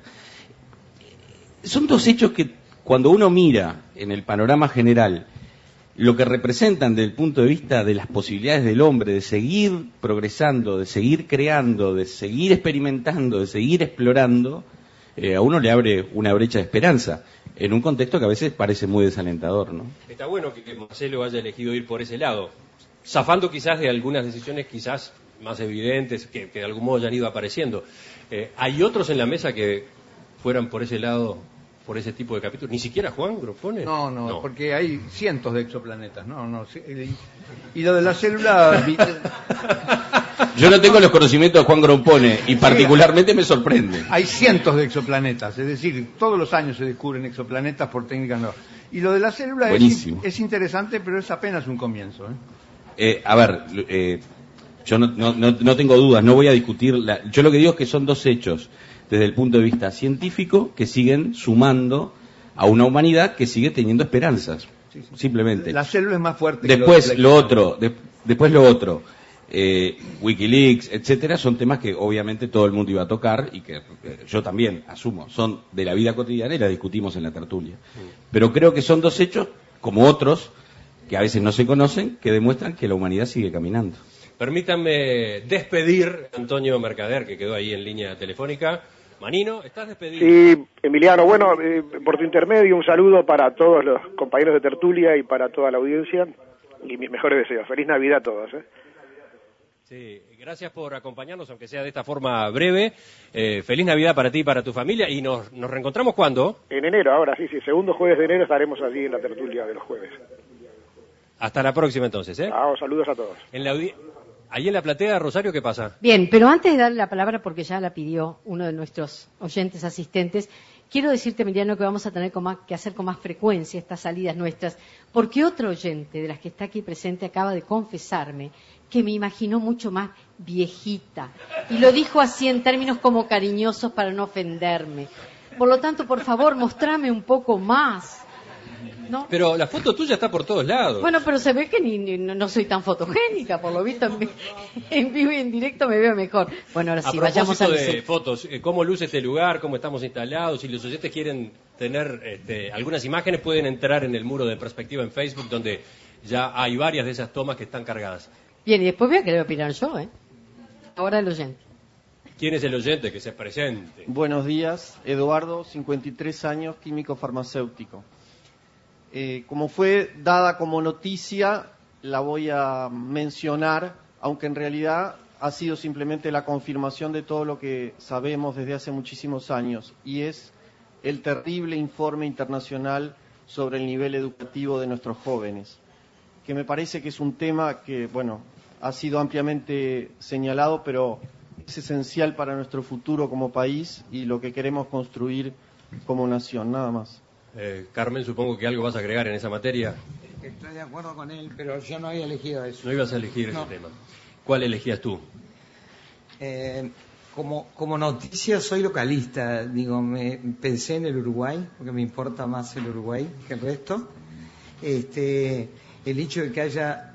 Son 2 hechos que, cuando uno mira en el panorama general lo que representan desde el punto de vista de las posibilidades del hombre de seguir progresando, de seguir creando, de seguir experimentando, de seguir explorando, a uno le abre una brecha de esperanza en un contexto que a veces parece muy desalentador, ¿no? Está bueno que Marcelo haya elegido ir por ese lado, zafando quizás de algunas decisiones quizás más evidentes que de algún modo ya han ido apareciendo. ¿Hay otros en la mesa que fueran por ese lado, por ese tipo de capítulos? ¿Ni siquiera Juan Gropone? No, porque hay cientos de exoplanetas. Y lo de la célula... Yo no tengo los conocimientos de Juan Gropone y particularmente me sorprende. Hay cientos de exoplanetas, es decir, todos los años se descubren exoplanetas por técnicas nuevas. Y lo de la célula es interesante, pero es apenas un comienzo. Yo no tengo dudas, no voy a discutir. Yo lo que digo es que son 2 hechos desde el punto de vista científico que siguen sumando a una humanidad que sigue teniendo esperanzas. Sí. Simplemente. La célula es más fuerte. Después lo otro. Wikileaks, etcétera, son temas que obviamente todo el mundo iba a tocar y que yo también asumo, son de la vida cotidiana y la discutimos en la tertulia. Pero creo que son 2 hechos, como otros, que a veces no se conocen, que demuestran que la humanidad sigue caminando. Permítanme despedir a Antonio Mercader, que quedó ahí en línea telefónica. Manino, ¿estás despedido? Sí, Emiliano, bueno, por tu intermedio, un saludo para todos los compañeros de tertulia y para toda la audiencia, y mis mejores deseos. Feliz Navidad a todos, Sí, gracias por acompañarnos, aunque sea de esta forma breve. Feliz Navidad para ti y para tu familia, y nos reencontramos ¿cuándo? En enero, ahora sí, segundo jueves de enero estaremos allí en la tertulia de los jueves. Hasta la próxima entonces, Saludos a todos. Ahí en la platea, Rosario, ¿qué pasa? Bien, pero antes de darle la palabra, porque ya la pidió uno de nuestros oyentes asistentes, quiero decirte, Emiliano, que vamos a tener que hacer con más frecuencia estas salidas nuestras, porque otro oyente de las que está aquí presente acaba de confesarme que me imaginó mucho más viejita, y lo dijo así en términos como cariñosos para no ofenderme. Por lo tanto, por favor, mostrame un poco más. ¿No? Pero la foto tuya está por todos lados. Bueno, pero se ve que no soy tan fotogénica, por lo visto en vivo y en directo me veo mejor. Bueno, ahora sí, vayamos a de fotos, cómo luce este lugar, cómo estamos instalados. Si los oyentes quieren tener algunas imágenes, pueden entrar en el muro de Perspectiva en Facebook, donde ya hay varias de esas tomas que están cargadas. Bien, y después voy a querer opinar yo, Ahora el oyente. ¿Quién es el oyente que se presente? Buenos días, Eduardo, 53 años, químico farmacéutico. Como fue dada como noticia, la voy a mencionar, aunque en realidad ha sido simplemente la confirmación de todo lo que sabemos desde hace muchísimos años, y es el terrible informe internacional sobre el nivel educativo de nuestros jóvenes, que me parece que es un tema que, bueno, ha sido ampliamente señalado, pero es esencial para nuestro futuro como país y lo que queremos construir como nación, nada más. Carmen, supongo que algo vas a agregar en esa materia. Estoy de acuerdo con él, pero yo no había elegido eso. No ibas a elegir ese tema. ¿Cuál elegías tú? Como noticia soy localista, digo, pensé en el Uruguay, porque me importa más el Uruguay que el resto. El hecho de que haya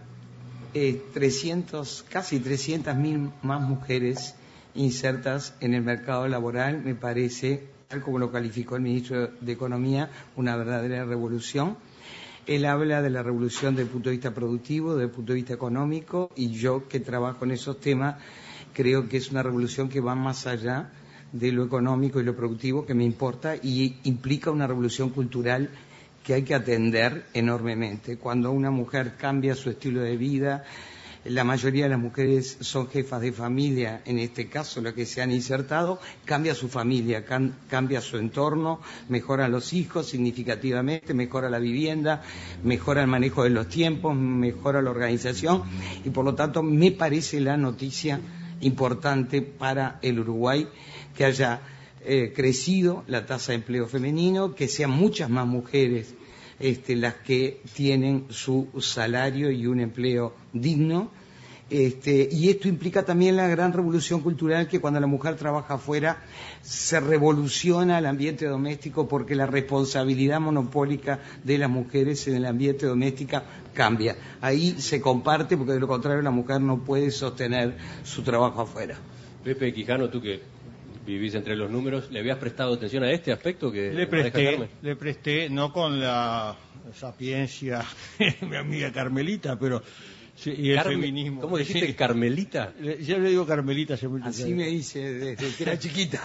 casi 300.000 más mujeres insertas en el mercado laboral me parece, tal como lo calificó el ministro de Economía, una verdadera revolución. Él habla de la revolución desde el punto de vista productivo, desde el punto de vista económico, y yo, que trabajo en esos temas, creo que es una revolución que va más allá de lo económico y lo productivo, que me importa, y implica una revolución cultural que hay que atender enormemente. Cuando una mujer cambia su estilo de vida, la mayoría de las mujeres son jefas de familia, en este caso las que se han insertado, cambia su familia, cambia su entorno, mejora los hijos significativamente, mejora la vivienda, mejora el manejo de los tiempos, mejora la organización, y por lo tanto me parece la noticia importante para el Uruguay que haya crecido la tasa de empleo femenino, que sean muchas más mujeres las que tienen su salario y un empleo digno, y esto implica también la gran revolución cultural, que cuando la mujer trabaja afuera se revoluciona el ambiente doméstico, porque la responsabilidad monopólica de las mujeres en el ambiente doméstico cambia. Ahí se comparte, porque de lo contrario la mujer no puede sostener su trabajo afuera. Pepe Quijano, tú que vivís entre los números, ¿le habías prestado atención a este aspecto que le presté, no con la sapiencia de mi amiga Carmelita, pero sí, y el feminismo. ¿Cómo dijiste, Carmelita? Yo le digo Carmelita hace mucho Así tiempo. me dice desde que era chiquita.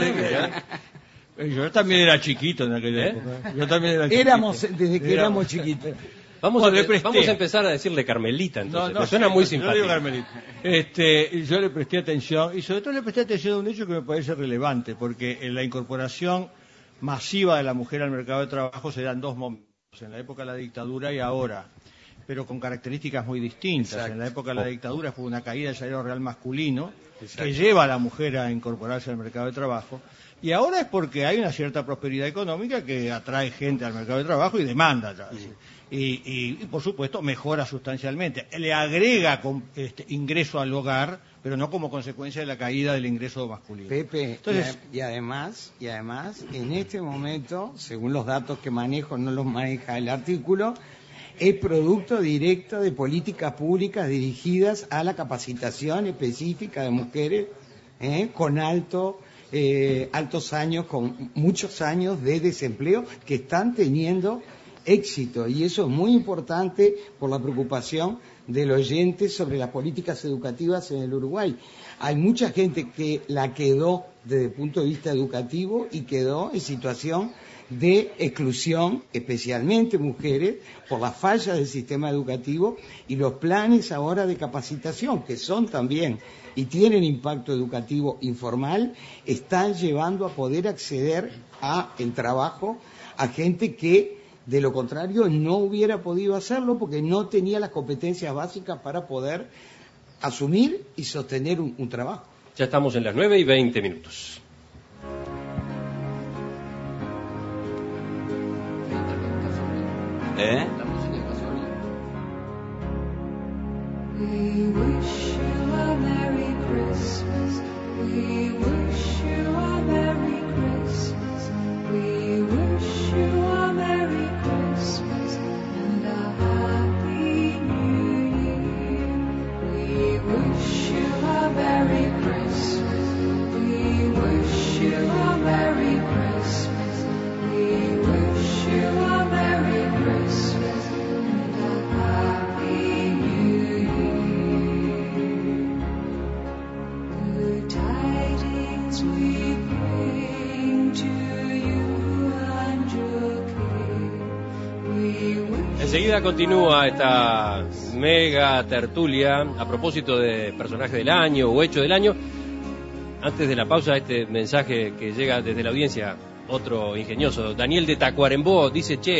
Yo también era chiquito en aquella época. Yo también era chiquito. Desde que éramos chiquitos. Vamos a empezar a decirle Carmelita, entonces. Me suena muy simpático. Yo digo Carmelita. Yo le presté atención, y sobre todo le presté atención a un hecho que me parece relevante, porque en la incorporación masiva de la mujer al mercado de trabajo se dan dos momentos, en la época de la dictadura y ahora, pero con características muy distintas. Exacto. En la época de la dictadura fue una caída del salario real masculino, que lleva a la mujer a incorporarse al mercado de trabajo, y ahora es porque hay una cierta prosperidad económica que atrae gente al mercado de trabajo y demanda. Y por supuesto mejora sustancialmente, le agrega ingreso al hogar, pero no como consecuencia de la caída del ingreso masculino. Pepe, entonces, y además en este momento, según los datos que manejo, no los maneja el artículo, es producto directo de políticas públicas dirigidas a la capacitación específica de mujeres con altos años, con muchos años de desempleo, que están teniendo éxito, y eso es muy importante por la preocupación del oyente sobre las políticas educativas en el Uruguay. Hay mucha gente que la quedó desde el punto de vista educativo y quedó en situación de exclusión, especialmente mujeres, por la falla del sistema educativo, y los planes ahora de capacitación, que son también y tienen impacto educativo informal, están llevando a poder acceder a el trabajo a gente que de lo contrario no hubiera podido hacerlo, porque no tenía las competencias básicas para poder asumir y sostener un trabajo. Ya estamos en las 9:20. La música de gasolina. We wish you a Merry Christmas. We wish you a Merry Christmas. We wish you a Merry Christmas and a Happy New Year. We wish you a Merry Christmas. We wish you a Merry Christmas. We wish you a Merry Christmas and a Happy New Year. Good tidings we bring to you and your King. We wish. Enseguida continúa esta mega tertulia a propósito de personaje del año o hecho del año. Antes de la pausa, este mensaje que llega desde la audiencia, otro ingenioso, Daniel de Tacuarembó, dice: che,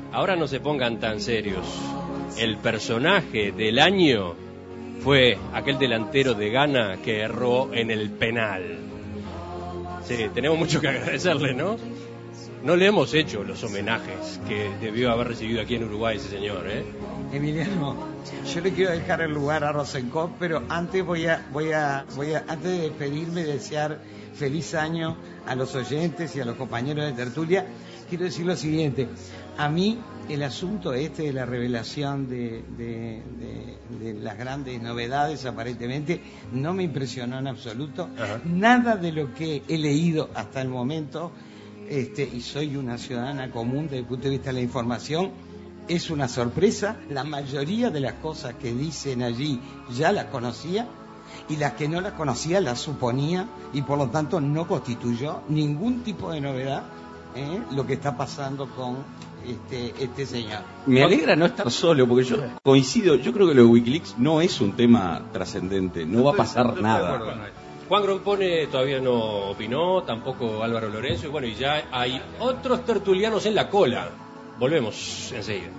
ahora no se pongan tan serios. El personaje del año fue aquel delantero de Ghana que erró en el penal. Sí, tenemos mucho que agradecerle, ¿no? No le hemos hecho los homenajes que debió haber recibido aquí en Uruguay ese señor, ¿eh? Emiliano, yo le quiero dejar el lugar a Rosenkopf, pero antes voy a antes de despedirme, desear feliz año a los oyentes y a los compañeros de tertulia. Quiero decir lo siguiente: a mí el asunto de la revelación de las grandes novedades aparentemente no me impresionó en absoluto. Ajá. Nada de lo que he leído hasta el momento, y soy una ciudadana común desde el punto de vista de la información, es una sorpresa. La mayoría de las cosas que dicen allí ya las conocía, y las que no las conocía las suponía, y por lo tanto no constituyó ningún tipo de novedad lo que está pasando con este señor. Me alegra no estar solo, porque yo coincido, yo creo que lo de Wikileaks no es un tema trascendente, no va a pasar nada. Juan Grompone todavía no opinó, tampoco Álvaro Lorenzo, y bueno, y ya hay otros tertulianos en la cola. Volvemos enseguida.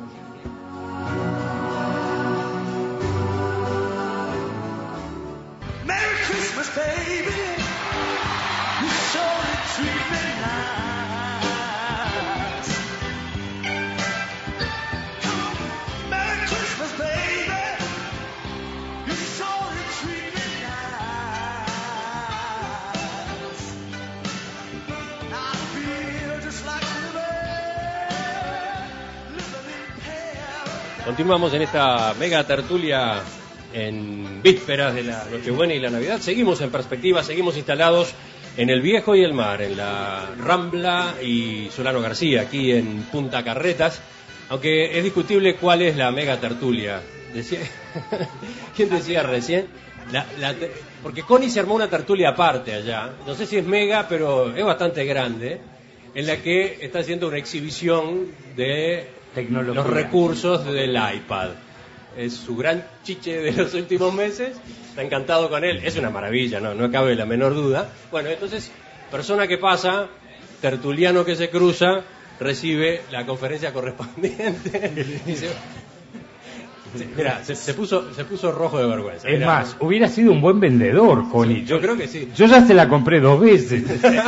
Merry Christmas, baby. You surely treat me nice. Merry Christmas, baby. You surely treat me nice. I feel just like living in paradise. Continuamos en esta mega tertulia en vísperas de la Nochebuena y la Navidad. Seguimos en perspectiva, seguimos instalados en el Viejo y el Mar, en la Rambla y Solano García, aquí en Punta Carretas, aunque es discutible cuál es la mega tertulia. Decía, ¿quién decía recién? Porque Connie se armó una tertulia aparte allá, no sé si es mega, pero es bastante grande, en la que está haciendo una exhibición de los recursos del iPad. Es su gran chiche de los últimos meses, está encantado con él, es una maravilla, no cabe la menor duda. Bueno, entonces, persona que pasa, tertuliano que se cruza, recibe la conferencia correspondiente. Dice, mira, se puso rojo de vergüenza. Es Mirá. más, hubiera sido un buen vendedor, Connie. Yo creo que sí. Yo ya se la compré 2 veces.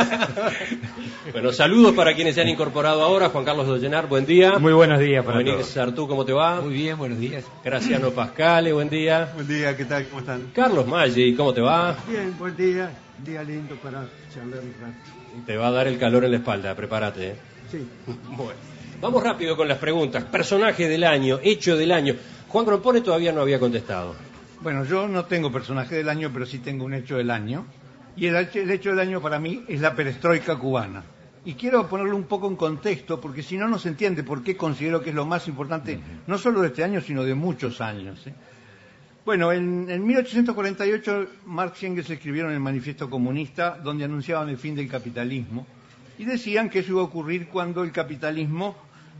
Bueno, saludos para quienes se han incorporado ahora. Juan Carlos Dollenar, buen día. Muy buenos días para Dominique todos. Sartú, ¿cómo te va? Muy bien, buenos días. Graciano Pascale, buen día. Buen día, ¿qué tal? ¿Cómo están? Carlos Maggi, ¿cómo te va? Bien, buen día. Día lindo para charlar un rato. Te va a dar el calor en la espalda, prepárate. ¿eh? Sí. Bueno, vamos rápido con las preguntas. Personaje del año, hecho del año. Juan Grompone todavía no había contestado. Bueno, yo no tengo personaje del año, pero sí tengo un hecho del año. Y el hecho del año para mí es la perestroika cubana. Y quiero ponerlo un poco en contexto, porque si no, no se entiende por qué considero que es lo más importante, no solo de este año, sino de muchos años. Bueno, en 1848 Marx y Engels escribieron el Manifiesto Comunista, donde anunciaban el fin del capitalismo, y decían que eso iba a ocurrir cuando el capitalismo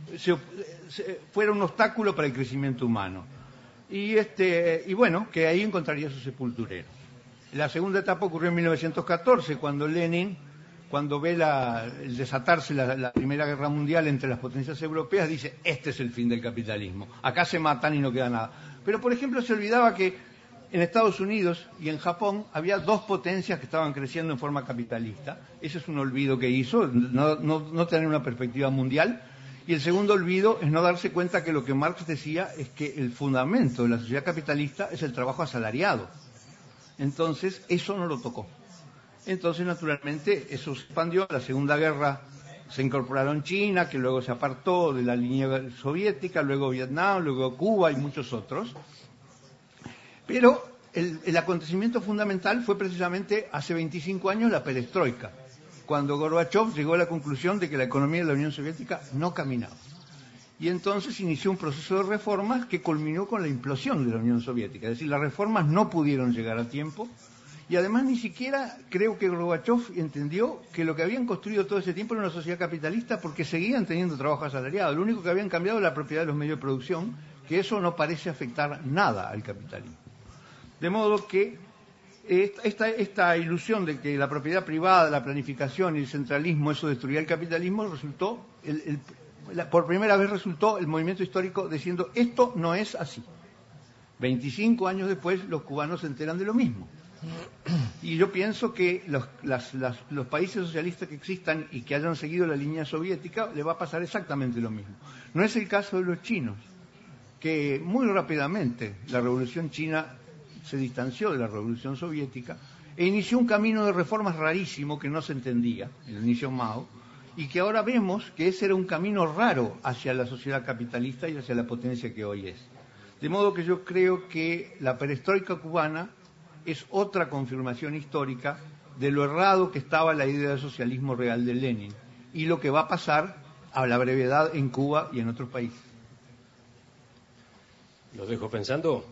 fuera un obstáculo para el crecimiento humano. Y bueno, que ahí encontraría su sepulturero. La segunda etapa ocurrió en 1914, cuando Lenin, cuando ve el desatarse la Primera Guerra Mundial entre las potencias europeas, dice, este es el fin del capitalismo. Acá se matan y no queda nada. Pero, por ejemplo, se olvidaba que en Estados Unidos y en Japón había 2 potencias que estaban creciendo en forma capitalista. Ese es un olvido que hizo, no tener una perspectiva mundial. Y el segundo olvido es no darse cuenta que lo que Marx decía es que el fundamento de la sociedad capitalista es el trabajo asalariado. Entonces, eso no lo tocó. Entonces, naturalmente, eso se expandió. La Segunda Guerra se incorporaron China, que luego se apartó de la línea soviética, luego Vietnam, luego Cuba y muchos otros. Pero el acontecimiento fundamental fue precisamente hace 25 años la perestroika, cuando Gorbachev llegó a la conclusión de que la economía de la Unión Soviética no caminaba. Y entonces inició un proceso de reformas que culminó con la implosión de la Unión Soviética. Es decir, las reformas no pudieron llegar a tiempo. Y además ni siquiera creo que Gorbachev entendió que lo que habían construido todo ese tiempo era una sociedad capitalista, porque seguían teniendo trabajo asalariado. Lo único que habían cambiado era la propiedad de los medios de producción, que eso no parece afectar nada al capitalismo. De modo que esta ilusión de que la propiedad privada, la planificación y el centralismo, eso destruía el capitalismo, resultó por primera vez resultó el movimiento histórico diciendo esto no es así. 25 años después los cubanos se enteran de lo mismo. Y yo pienso que los países socialistas que existan y que hayan seguido la línea soviética le va a pasar exactamente lo mismo. No es el caso de los chinos, que muy rápidamente la revolución china se distanció de la revolución soviética e inició un camino de reformas rarísimo que no se entendía, el inicio Mao, y que ahora vemos que ese era un camino raro hacia la sociedad capitalista y hacia la potencia que hoy es. De modo que yo creo que la perestroika cubana es otra confirmación histórica de lo errado que estaba la idea del socialismo real de Lenin y lo que va a pasar a la brevedad en Cuba y en otros países. ¿Los dejo pensando?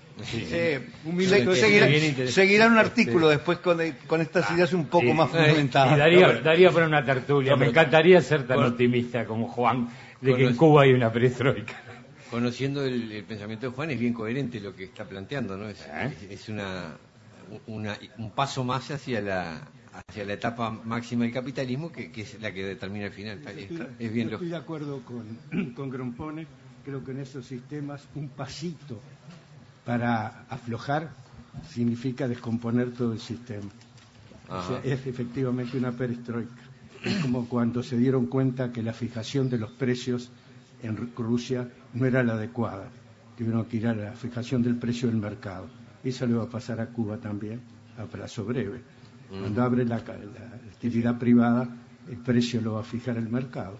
Seguirá un artículo después con estas ideas un poco más fundamentadas. Daría para una tertulia. Me encantaría ser tan optimista como Juan de que en Cuba hay una perestroika. Conociendo el pensamiento de Juan, es bien coherente lo que está planteando, ¿no? Es un paso más hacia la etapa máxima del capitalismo, que es la que determina el final. Es bien estoy de acuerdo con Grompone. Creo que en esos sistemas un pasito para aflojar significa descomponer todo el sistema. O sea, es efectivamente una perestroika. Es como cuando se dieron cuenta que la fijación de los precios en Rusia no era la adecuada. Tuvieron que ir a la fijación del precio del mercado. Eso le va a pasar a Cuba también, a plazo breve. Cuando abre la actividad privada, el precio lo va a fijar el mercado.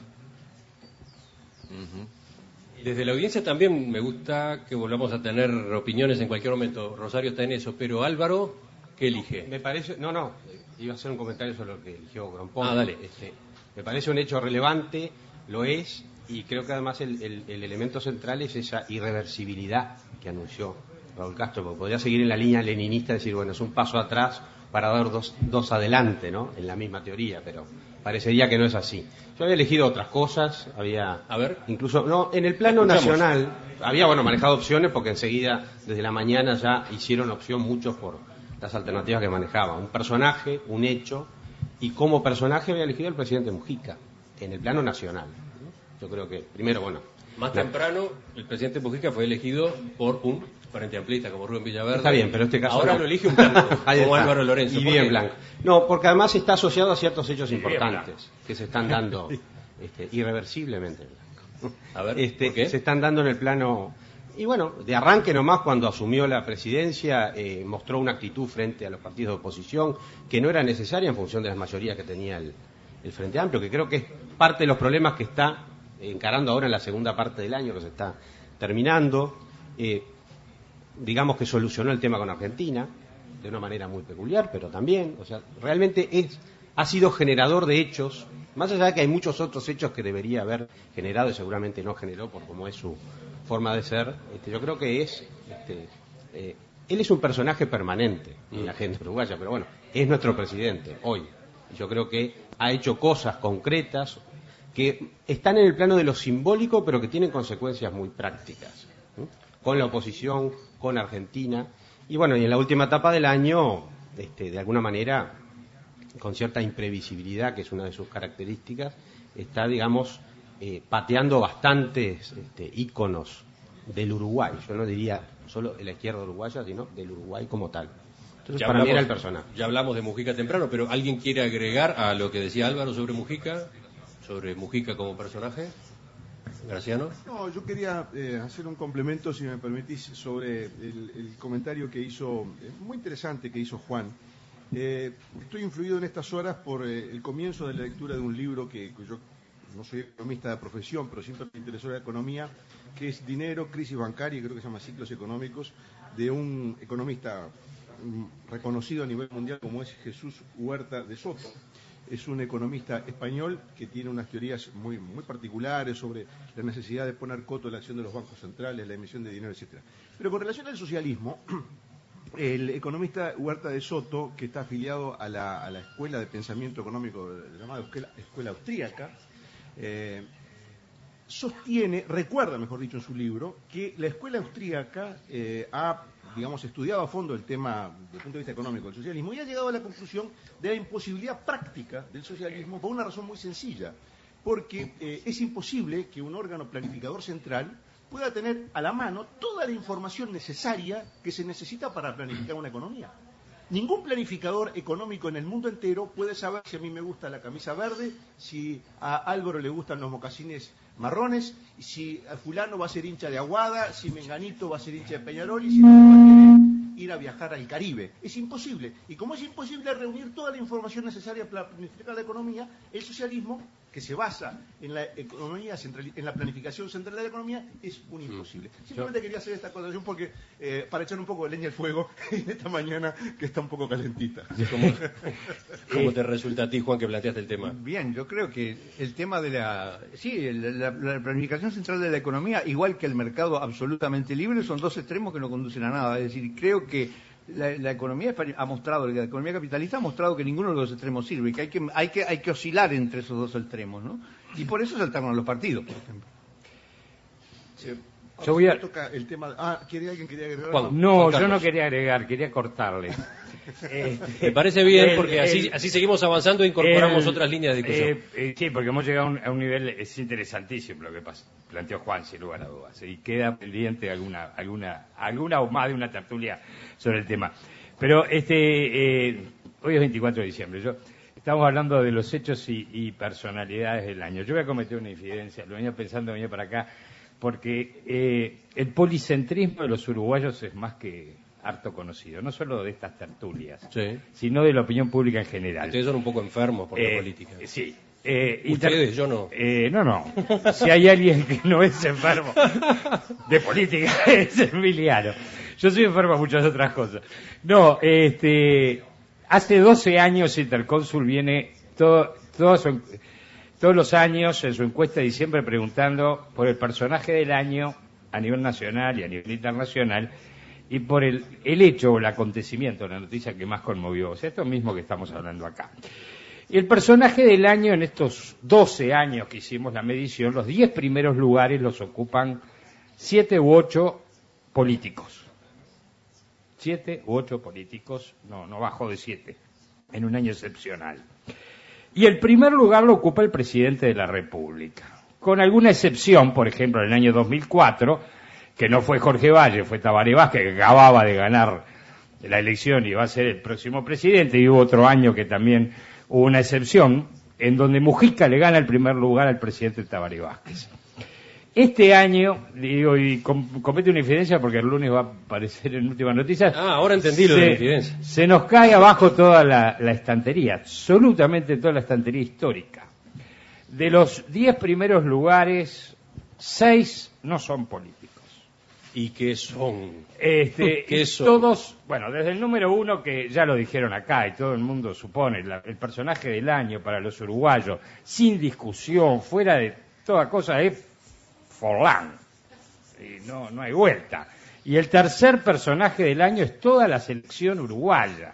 Desde la audiencia también me gusta que volvamos a tener opiniones en cualquier momento. Rosario está en eso, pero Álvaro, ¿qué elige? Me parece, iba a hacer un comentario sobre lo que eligió Grompone. Dale. Me parece un hecho relevante, lo es, y creo que además el elemento central es esa irreversibilidad que anunció Raúl Castro, porque podría seguir en la línea leninista, decir, bueno, es un paso atrás para dar dos adelante, ¿no? En la misma teoría, pero parecería que no es así. Yo había elegido otras cosas, incluso, en el plano nacional, había, manejado opciones, porque enseguida, desde la mañana ya hicieron opción muchos por las alternativas que manejaba. Un personaje, un hecho, y como personaje había elegido al presidente Mujica, en el plano nacional. Yo creo que, primero, Más temprano, el presidente Mujica fue elegido por un frente amplista como Rubén Villaverde. Está bien, pero este caso ahora no. lo elige un blanco, como Álvaro Lorenzo. Y bien blanco. No, porque además está asociado a ciertos hechos importantes que se están dando irreversiblemente blanco. A ver, ¿por qué? Se están dando en el plano. Y de arranque nomás, cuando asumió la presidencia, mostró una actitud frente a los partidos de oposición que no era necesaria en función de las mayorías que tenía el Frente Amplio, que creo que es parte de los problemas que está encarando ahora en la segunda parte del año que se está terminando. Digamos que solucionó el tema con Argentina de una manera muy peculiar, pero también, realmente ha sido generador de hechos, más allá de que hay muchos otros hechos que debería haber generado y seguramente no generó por cómo es su forma de ser. Yo creo que él es un personaje permanente en la agenda uruguaya, pero es nuestro presidente hoy. Yo creo que ha hecho cosas concretas que están en el plano de lo simbólico, pero que tienen consecuencias muy prácticas, con la oposición, con Argentina, y en la última etapa del año, de alguna manera, con cierta imprevisibilidad, que es una de sus características, está, pateando bastantes íconos del Uruguay. Yo no diría solo de la izquierda uruguaya, sino del Uruguay como tal. Entonces, para mí era el personaje. Ya hablamos de Mujica temprano, pero ¿alguien quiere agregar a lo que decía Álvaro sobre Mujica como personaje? Graciano. No, yo quería hacer un complemento, si me permitís, sobre el comentario que hizo, muy interesante que hizo Juan. Estoy influido en estas horas por el comienzo de la lectura de un libro que yo no soy economista de profesión, pero siempre me interesó la economía, que es Dinero, Crisis Bancaria, creo que se llama Ciclos Económicos, de un economista reconocido a nivel mundial como es Jesús Huerta de Soto. Es un economista español que tiene unas teorías muy particulares sobre la necesidad de poner coto a la acción de los bancos centrales, la emisión de dinero, etcétera. Pero con relación al socialismo, el economista Huerta de Soto, que está afiliado a la escuela de pensamiento económico llamada escuela austríaca, recuerda en su libro, que la escuela austríaca ha estudiado a fondo el tema desde el punto de vista económico del socialismo y ha llegado a la conclusión de la imposibilidad práctica del socialismo por una razón muy sencilla. porque es imposible que un órgano planificador central pueda tener a la mano toda la información necesaria que se necesita para planificar una economía. Ningún planificador económico en el mundo entero puede saber si a mí me gusta la camisa verde, si a Álvaro le gustan los mocasines marrones, si a fulano va a ser hincha de Aguada, si Menganito va a ser hincha de Peñarol y si no va a querer ir a viajar al Caribe. Es imposible. Y como es imposible reunir toda la información necesaria para planificar la economía, el socialismo, que se basa en la economía central, en la planificación central de la economía, es un imposible. Simplemente quería hacer esta acotación porque para echar un poco de leña al fuego en esta mañana que está un poco calentita. ¿Cómo te resulta a ti, Juan, que planteaste el tema? Bien, yo creo que el tema de la planificación central de la economía, igual que el mercado absolutamente libre, son dos extremos que no conducen a nada. Es decir, creo que la economía ha mostrado, la economía capitalista ha mostrado que ninguno de los extremos sirve, que hay que oscilar entre esos dos extremos, ¿no? Y por eso se alternan los partidos, por ejemplo. Yo voy a tocar el tema. ¿Alguien quería agregar? No, yo no quería agregar, quería cortarle. Me parece bien, porque así seguimos avanzando e incorporamos otras líneas de discusión. Sí, porque hemos llegado a un nivel, es interesantísimo lo que planteó Juan, sin lugar a dudas, y queda pendiente alguna o más de una tertulia sobre el tema. Pero hoy es 24 de diciembre, estamos hablando de los hechos y personalidades del año. Yo voy a cometer una infidencia, lo venía pensando, venía para acá, porque el policentrismo de los uruguayos es más que harto conocido, no solo de estas tertulias, sino de la opinión pública en general. Ustedes son un poco enfermos por la política. Sí. Ustedes, yo no. No. Si hay alguien que no es enfermo de política, es Emiliano. Yo soy enfermo de muchas otras cosas. No, hace 12 años Intercónsul viene todos los años en su encuesta de diciembre preguntando por el personaje del año a nivel nacional y a nivel internacional y por el hecho o el acontecimiento, la noticia que más conmovió. O sea, esto mismo que estamos hablando acá. Y el personaje del año en estos 12 años que hicimos la medición, los 10 primeros lugares los ocupan 7 u 8 políticos. 7 u 8 políticos, no bajó de 7, en un año excepcional. Y el primer lugar lo ocupa el presidente de la República. Con alguna excepción, por ejemplo, en el año 2004, que no fue Jorge Valle, fue Tabaré Vázquez, que acababa de ganar la elección y va a ser el próximo presidente, y hubo otro año que también hubo una excepción, en donde Mujica le gana el primer lugar al presidente Tabaré Vázquez. Este año, digo, y comete una infidencia porque el lunes va a aparecer en Últimas Noticias. Ahora entendí lo de la infidencia. Se nos cae abajo toda la estantería, absolutamente toda la estantería histórica. De los 10 primeros lugares, 6 no son políticos. ¿Y qué son? ¿Qué son? Todos, bueno, desde el número 1, que ya lo dijeron acá y todo el mundo supone, el personaje del año para los uruguayos, sin discusión, fuera de toda cosa, es Forlán. Y no hay vuelta. Y el tercer personaje del año es toda la selección uruguaya.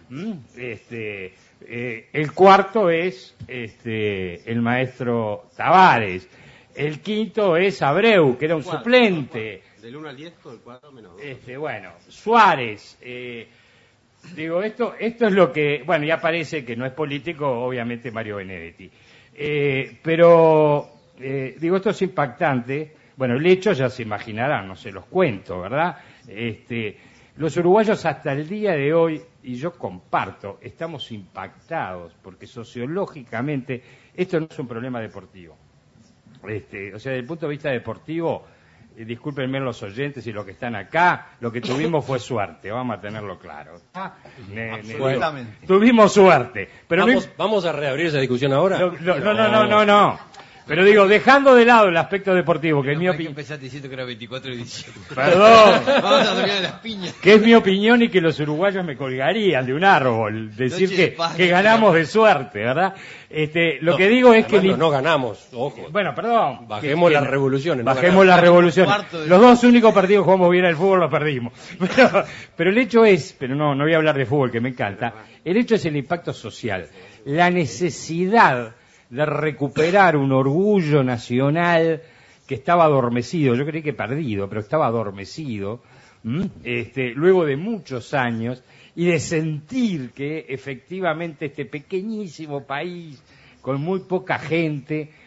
El cuarto es el maestro Tavares. El quinto es Abreu, que era un suplente. Del 1 al 10, con el 4 menos 2. Bueno, Suárez. Digo, esto es lo que... Bueno, ya parece que no es político, obviamente, Mario Benedetti. Pero, esto es impactante. Bueno, el hecho ya se imaginarán, no se los cuento, ¿verdad? Los uruguayos hasta el día de hoy, y yo comparto, estamos impactados, porque sociológicamente esto no es un problema deportivo. O sea, desde el punto de vista deportivo, discúlpenme los oyentes y los que están acá, lo que tuvimos fue suerte, vamos a tenerlo claro. Absolutamente. Tuvimos suerte. Pero ¿Vamos a reabrir esa discusión ahora? No. Pero digo, dejando de lado el aspecto deportivo, que es mi opinión. Empezaste diciendo que era 24 de diciembre. Perdón. Vamos a sacar de las piñas. Que es mi opinión y que los uruguayos me colgarían de un árbol. Decir que ganamos de suerte, ¿verdad? Que digo es que... No ganamos, ojo. Bueno, perdón. Bajemos las revoluciones. Bajemos las revoluciones. Los dos únicos partidos que jugamos bien al fútbol los perdimos. Pero el hecho es, pero no voy a hablar de fútbol, que me encanta. El hecho es el impacto social. La necesidad de recuperar un orgullo nacional que estaba adormecido, yo creí que perdido, pero estaba adormecido, luego de muchos años, y de sentir que efectivamente este pequeñísimo país, con muy poca gente,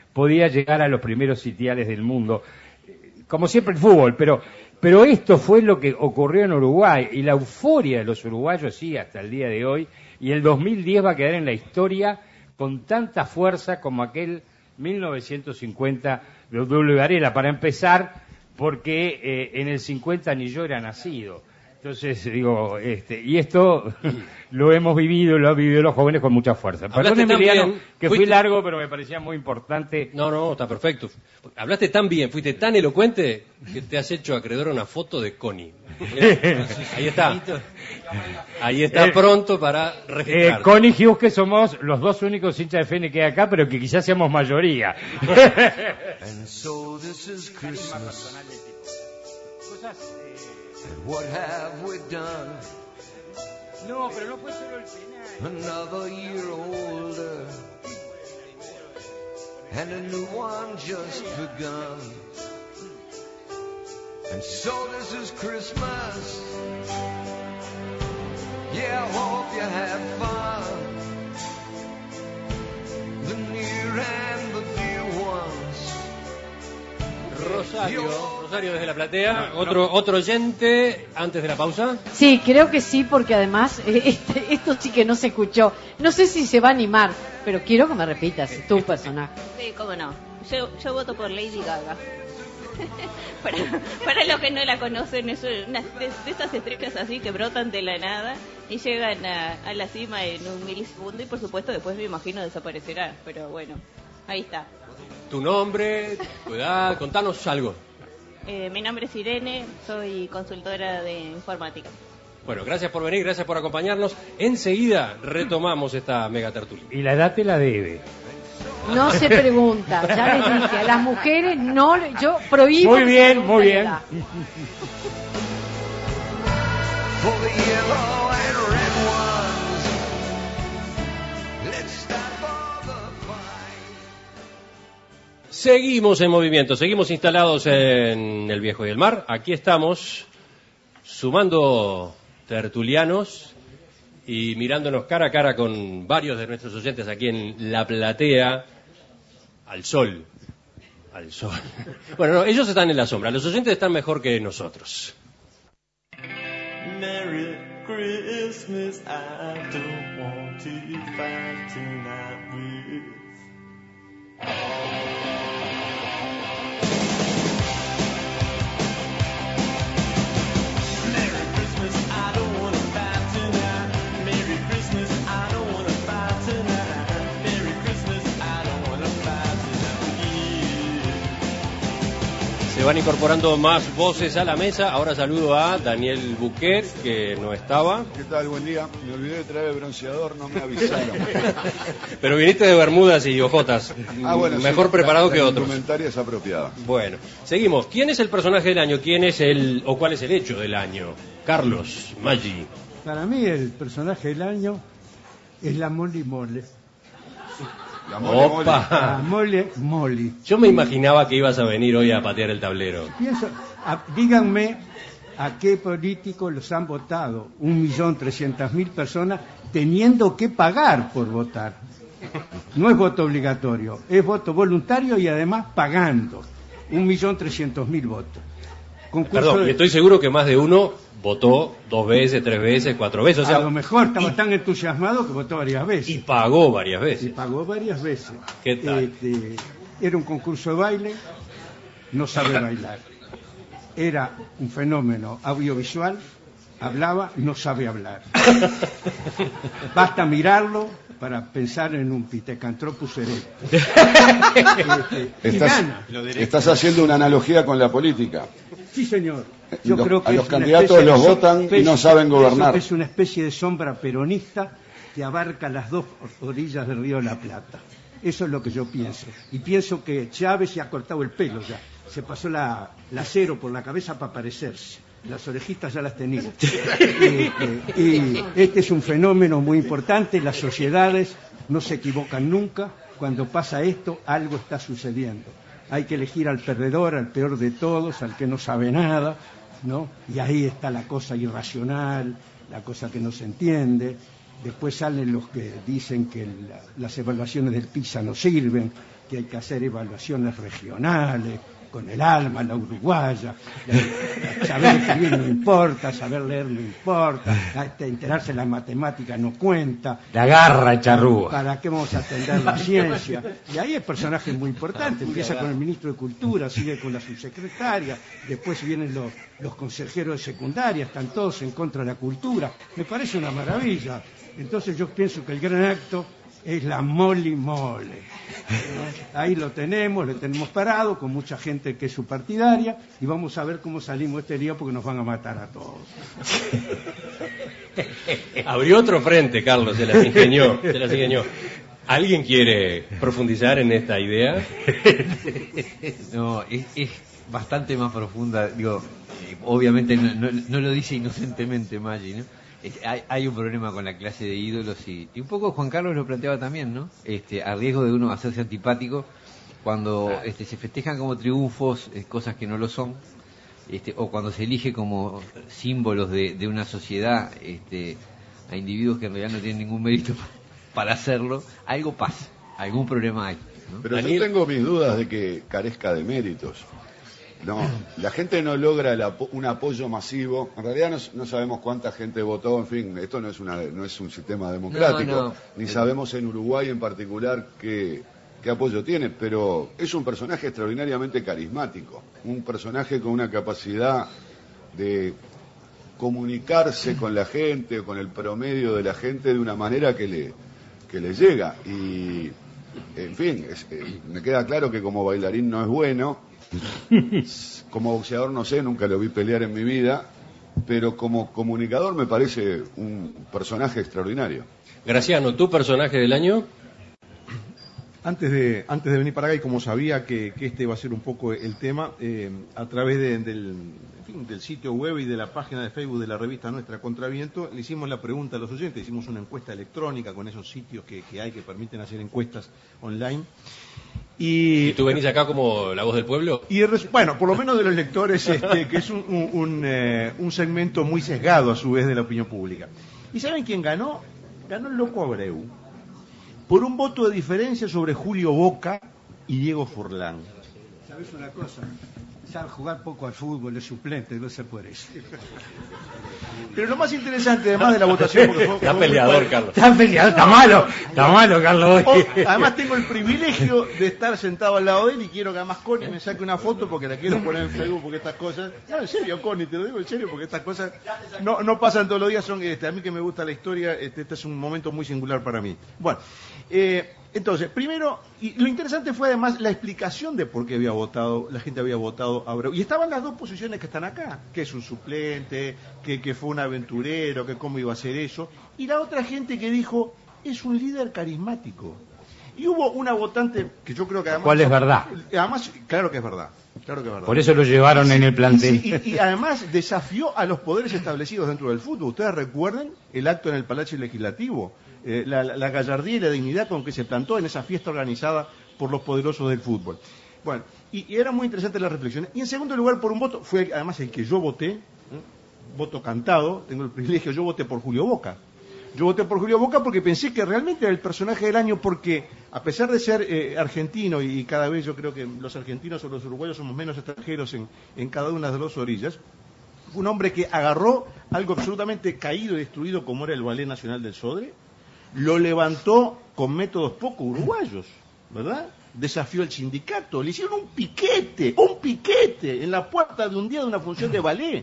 podía llegar a los primeros sitiales del mundo. Como siempre el fútbol, pero esto fue lo que ocurrió en Uruguay, y la euforia de los uruguayos sigue hasta el día de hoy, y el 2010 va a quedar en la historia con tanta fuerza como aquel 1950 de W. Varela, para empezar, porque en el 50 ni yo era nacido. Entonces, digo, y esto lo hemos vivido, lo han vivido los jóvenes con mucha fuerza. Perdón, Emiliano, que fui largo, pero me parecía muy importante. No, está perfecto. Hablaste tan bien, fuiste tan elocuente, que te has hecho acreedor a una foto de Connie. Ahí está. Ahí está pronto para registrar. Connie y Hughes, que somos los dos únicos hinchas de FN que hay acá, pero que quizás seamos mayoría. And so this is Christmas. And what have we done? No, pero no fue solo el final. Another year older, and a new one just begun. And so this is Christmas. Yeah, I hope you have fun. The near and the dear ones. Rosario desde la platea, otro oyente antes de la pausa. Sí, creo que sí, porque además esto sí que no se escuchó. No sé si se va a animar, pero quiero que me repitas tu personaje. Sí, cómo no. Yo voto por Lady Gaga. para los que no la conocen, es una de estas estrellas así que brotan de la nada y llegan a la cima en un milisegundo, y por supuesto después me imagino desaparecerá, pero bueno, ahí está. Tu nombre, tu edad, contanos algo. Mi nombre es Irene, soy consultora de informática. Bueno, gracias por venir, gracias por acompañarnos. Enseguida retomamos esta mega tertulia. Y la edad te la debe. No se pregunta, ya les dije, a las mujeres no, yo prohíbo. Muy bien, muy bien. Seguimos en movimiento, seguimos instalados en el Viejo y el Mar. Aquí estamos sumando tertulianos y mirándonos cara a cara con varios de nuestros oyentes aquí en la platea, al sol. Al sol. Bueno, no, ellos están en la sombra, los oyentes están mejor que nosotros. Merry Christmas, I don't want to fight tonight with. Se van incorporando más voces a la mesa. Ahora saludo a Daniel Buquet, que no estaba. ¿Qué tal? Buen día. Me olvidé de traer el bronceador, no me avisaron. Pero viniste de bermudas y ojotas. Bueno, mejor sí, preparado la que otros. La indumentaria es apropiada. Bueno, seguimos. ¿Quién es el personaje del año? ¿Quién es o cuál es el hecho del año? Carlos Maggi. Para mí el personaje del año es la Molly Mole. La Mole Opa. La Mole Molly. Yo me imaginaba que ibas a venir hoy a patear el tablero. Díganme a qué políticos los han votado 1.300.000 personas teniendo que pagar por votar. No es voto obligatorio, es voto voluntario y además pagando. 1.300.000 votos. Perdón, y estoy seguro que más de uno votó 2 veces, 3 veces, 4 veces. O sea, a lo mejor estaba tan entusiasmado que votó varias veces. Y pagó varias veces. ¿Qué tal? Era un concurso de baile, no sabe bailar. Era un fenómeno audiovisual, hablaba, no sabe hablar. Basta mirarlo para pensar en un Pithecanthropus erectus. Estás haciendo una analogía con la política. Sí, señor. Yo creo que a los candidatos los votan y no saben gobernar. Es una especie de sombra peronista que abarca las dos orillas del Río de la Plata. Eso es lo que yo pienso. Y pienso que Chávez se ha cortado el pelo ya. Se pasó la cero por la cabeza para parecerse. Las orejitas ya las tenía. Y este es un fenómeno muy importante. Las sociedades no se equivocan nunca. Cuando pasa esto, algo está sucediendo. Hay que elegir al perdedor, al peor de todos, al que no sabe nada, ¿no? Y ahí está la cosa irracional, la cosa que no se entiende. Después salen los que dicen que las evaluaciones del PISA no sirven, que hay que hacer evaluaciones regionales, con el alma, la uruguaya, saber escribir no importa, saber leer no importa, hasta enterarse de la matemática no cuenta. La garra charrúa. ¿Para qué vamos a atender la ciencia? Y ahí hay personajes muy importantes, empieza con el ministro de Cultura, sigue con la subsecretaria, después vienen los consejeros de secundaria, están todos en contra de la cultura. Me parece una maravilla. Entonces yo pienso que el gran acto es la moli mole. Ahí lo tenemos parado con mucha gente que es su partidaria y vamos a ver cómo salimos este día porque nos van a matar a todos. Abrió otro frente, Carlos, se las ingenió. ¿Alguien quiere profundizar en esta idea? No, es bastante más profunda. Digo, obviamente no lo dice inocentemente Maggi, ¿no? Hay un problema con la clase de ídolos y un poco Juan Carlos lo planteaba también, ¿no? A riesgo de uno hacerse antipático cuando se festejan como triunfos cosas que no lo son, o cuando se elige como símbolos de una sociedad a individuos que en realidad no tienen ningún mérito para hacerlo, algo pasa, algún problema hay, ¿no? Pero yo tengo mis dudas de que carezca de méritos. No, la gente no logra un apoyo masivo. En realidad no sabemos cuánta gente votó. En fin, esto no es un sistema democrático. Ni sabemos en Uruguay en particular qué apoyo tiene. Pero es un personaje extraordinariamente carismático. Un personaje con una capacidad de comunicarse con la gente o con el promedio de la gente de una manera que le llega. Y, en fin, me queda claro que como bailarín no es bueno. Como boxeador no sé, nunca lo vi pelear en mi vida, pero como comunicador me parece un personaje extraordinario. Graciano, ¿tu personaje del año? Antes de venir para acá, y como sabía que este iba a ser un poco el tema, a través del sitio web y de la página de Facebook de la revista nuestra Contraviento, le hicimos la pregunta a los oyentes, hicimos una encuesta electrónica con esos sitios que hay que permiten hacer encuestas online. ¿Y tú venís acá como la voz del pueblo? Bueno, por lo menos de los lectores, que es un segmento muy sesgado a su vez de la opinión pública. ¿Y saben quién ganó? Ganó el Loco Abreu, por un voto de diferencia sobre Julio Boca y Diego Forlán. ¿Sabes una cosa? Sabe jugar poco al fútbol, es suplente, no se puede eso. Pero lo más interesante, además de la votación... Porque está peleador, Carlos. Está peleador, está malo, Carlos. Además tengo el privilegio de estar sentado al lado de él y quiero que además Connie me saque una foto porque la quiero poner en Facebook porque estas cosas... No, en serio, Connie, te lo digo en serio porque estas cosas no pasan todos los días. Son a mí que me gusta la historia, este es un momento muy singular para mí. Bueno, entonces, primero, y lo interesante fue además la explicación de por qué la gente había votado a Abreu. Y estaban las dos posiciones que están acá, que es un suplente, que fue un aventurero, que cómo iba a hacer eso. Y la otra gente que dijo, es un líder carismático. Y hubo una votante que yo creo que además... ¿Cuál es verdad? Además, claro que es verdad. Por eso lo llevaron en el plantel. Y además desafió a los poderes establecidos dentro del fútbol. Ustedes recuerden el acto en el Palacio Legislativo. La gallardía y la dignidad con que se plantó en esa fiesta organizada por los poderosos del fútbol. Bueno, y era muy interesante la reflexión. Y en segundo lugar, por un voto, fue además el que yo voté, voto cantado, tengo el privilegio, yo voté por Julio Boca. Yo voté por Julio Boca porque pensé que realmente era el personaje del año, porque a pesar de ser argentino, y cada vez yo creo que los argentinos o los uruguayos somos menos extranjeros en cada una de las dos orillas, fue un hombre que agarró algo absolutamente caído y destruido como era el Ballet Nacional del Sodre, lo levantó con métodos poco uruguayos, ¿verdad? Desafió al sindicato, le hicieron un piquete en la puerta de un día de una función de ballet.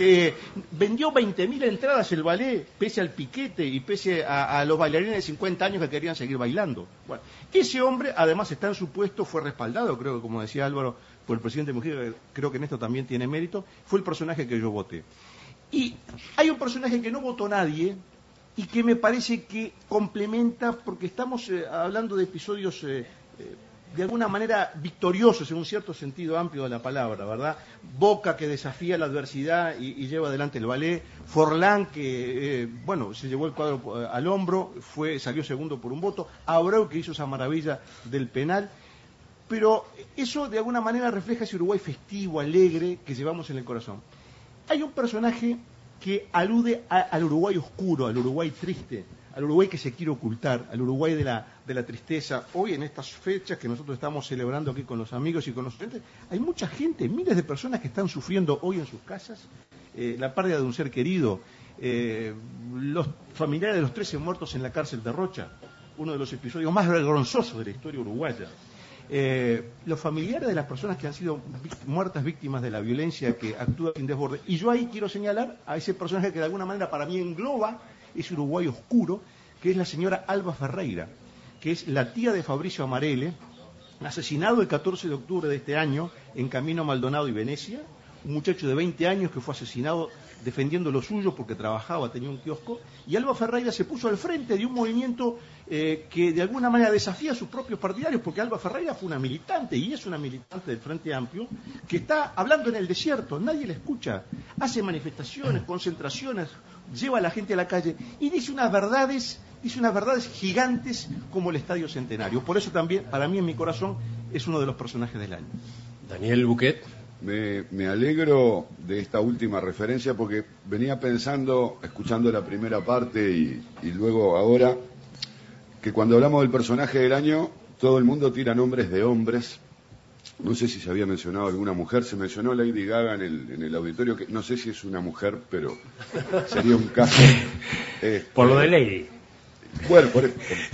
Vendió 20.000 entradas el ballet, pese al piquete y pese a los bailarines de 50 años que querían seguir bailando. Bueno, ese hombre además está en su puesto, fue respaldado, creo que como decía Álvaro, por el presidente Mujica, creo que en esto también tiene mérito, fue el personaje que yo voté. Y hay un personaje que no votó nadie, y que me parece que complementa, porque estamos hablando de episodios de alguna manera victoriosos en un cierto sentido amplio de la palabra, ¿verdad? Boca, que desafía la adversidad y lleva adelante el ballet. Forlán, que se llevó el cuadro al hombro, salió segundo por un voto. Abreu, que hizo esa maravilla del penal. Pero eso de alguna manera refleja ese Uruguay festivo, alegre, que llevamos en el corazón. Hay un personaje que alude al Uruguay oscuro, al Uruguay triste, al Uruguay que se quiere ocultar, al Uruguay de la tristeza. Hoy en estas fechas que nosotros estamos celebrando aquí con los amigos y con los estudiantes, hay mucha gente, miles de personas que están sufriendo hoy en sus casas la pérdida de un ser querido, los familiares de los 13 muertos en la cárcel de Rocha, uno de los episodios más vergonzosos de la historia uruguaya. Los familiares de las personas que han sido muertas víctimas de la violencia que actúa sin desborde. Y yo ahí quiero señalar a ese personaje que de alguna manera para mí engloba ese Uruguay oscuro, que es la señora Alba Ferreira, que es la tía de Fabricio Amarelle, asesinado el 14 de octubre de este año en Camino Maldonado y Venecia, un muchacho de 20 años que fue asesinado defendiendo lo suyo porque trabajaba, tenía un kiosco, y Alba Ferreira se puso al frente de un movimiento que de alguna manera desafía a sus propios partidarios, porque Alba Ferreira fue una militante, y es una militante del Frente Amplio, que está hablando en el desierto, nadie la escucha, hace manifestaciones, concentraciones, lleva a la gente a la calle, y dice unas verdades gigantes como el Estadio Centenario. Por eso también, para mí en mi corazón, es uno de los personajes del año. Daniel Buquet. Me alegro de esta última referencia porque venía pensando, escuchando la primera parte y luego ahora, que cuando hablamos del personaje del año, todo el mundo tira nombres de hombres. No sé si se había mencionado alguna mujer, se mencionó Lady Gaga en el auditorio, que no sé si es una mujer, pero sería un caso. Por lo de Lady. Bueno, por el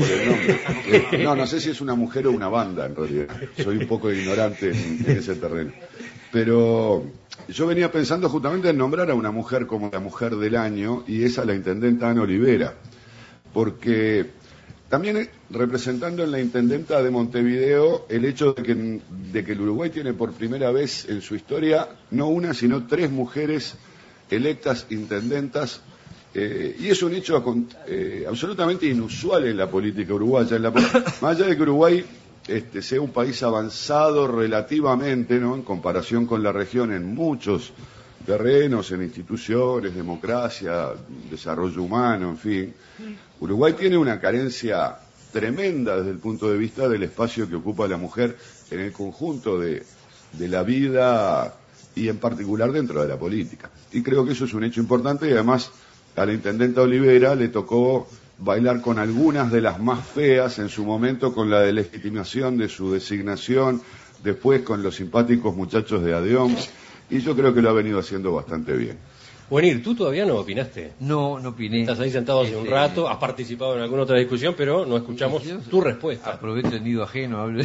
nombre. No sé si es una mujer o una banda, en realidad. Soy un poco ignorante en ese terreno. Pero yo venía pensando justamente en nombrar a una mujer como la mujer del año, y es a la intendenta Ana Olivera, porque también representando en la intendenta de Montevideo el hecho de que el Uruguay tiene por primera vez en su historia no una, sino 3 mujeres electas intendentas, y es un hecho absolutamente inusual en la política uruguaya. Más allá de que Uruguay sea un país avanzado relativamente, ¿no?, en comparación con la región en muchos terrenos, en instituciones, democracia, desarrollo humano, en fin. Uruguay tiene una carencia tremenda desde el punto de vista del espacio que ocupa la mujer en el conjunto de la vida y en particular dentro de la política. Y creo que eso es un hecho importante, y además a la intendenta Olivera le tocó bailar con algunas de las más feas en su momento, con la deslegitimación de su designación, después con los simpáticos muchachos de ADEOM, y yo creo que lo ha venido haciendo bastante bien. Buenir, tú todavía no opinaste. No opiné. Estás ahí sentado hace un rato, has participado en alguna otra discusión, pero no escuchamos tu respuesta. Aprovecho el nido ajeno, hablo.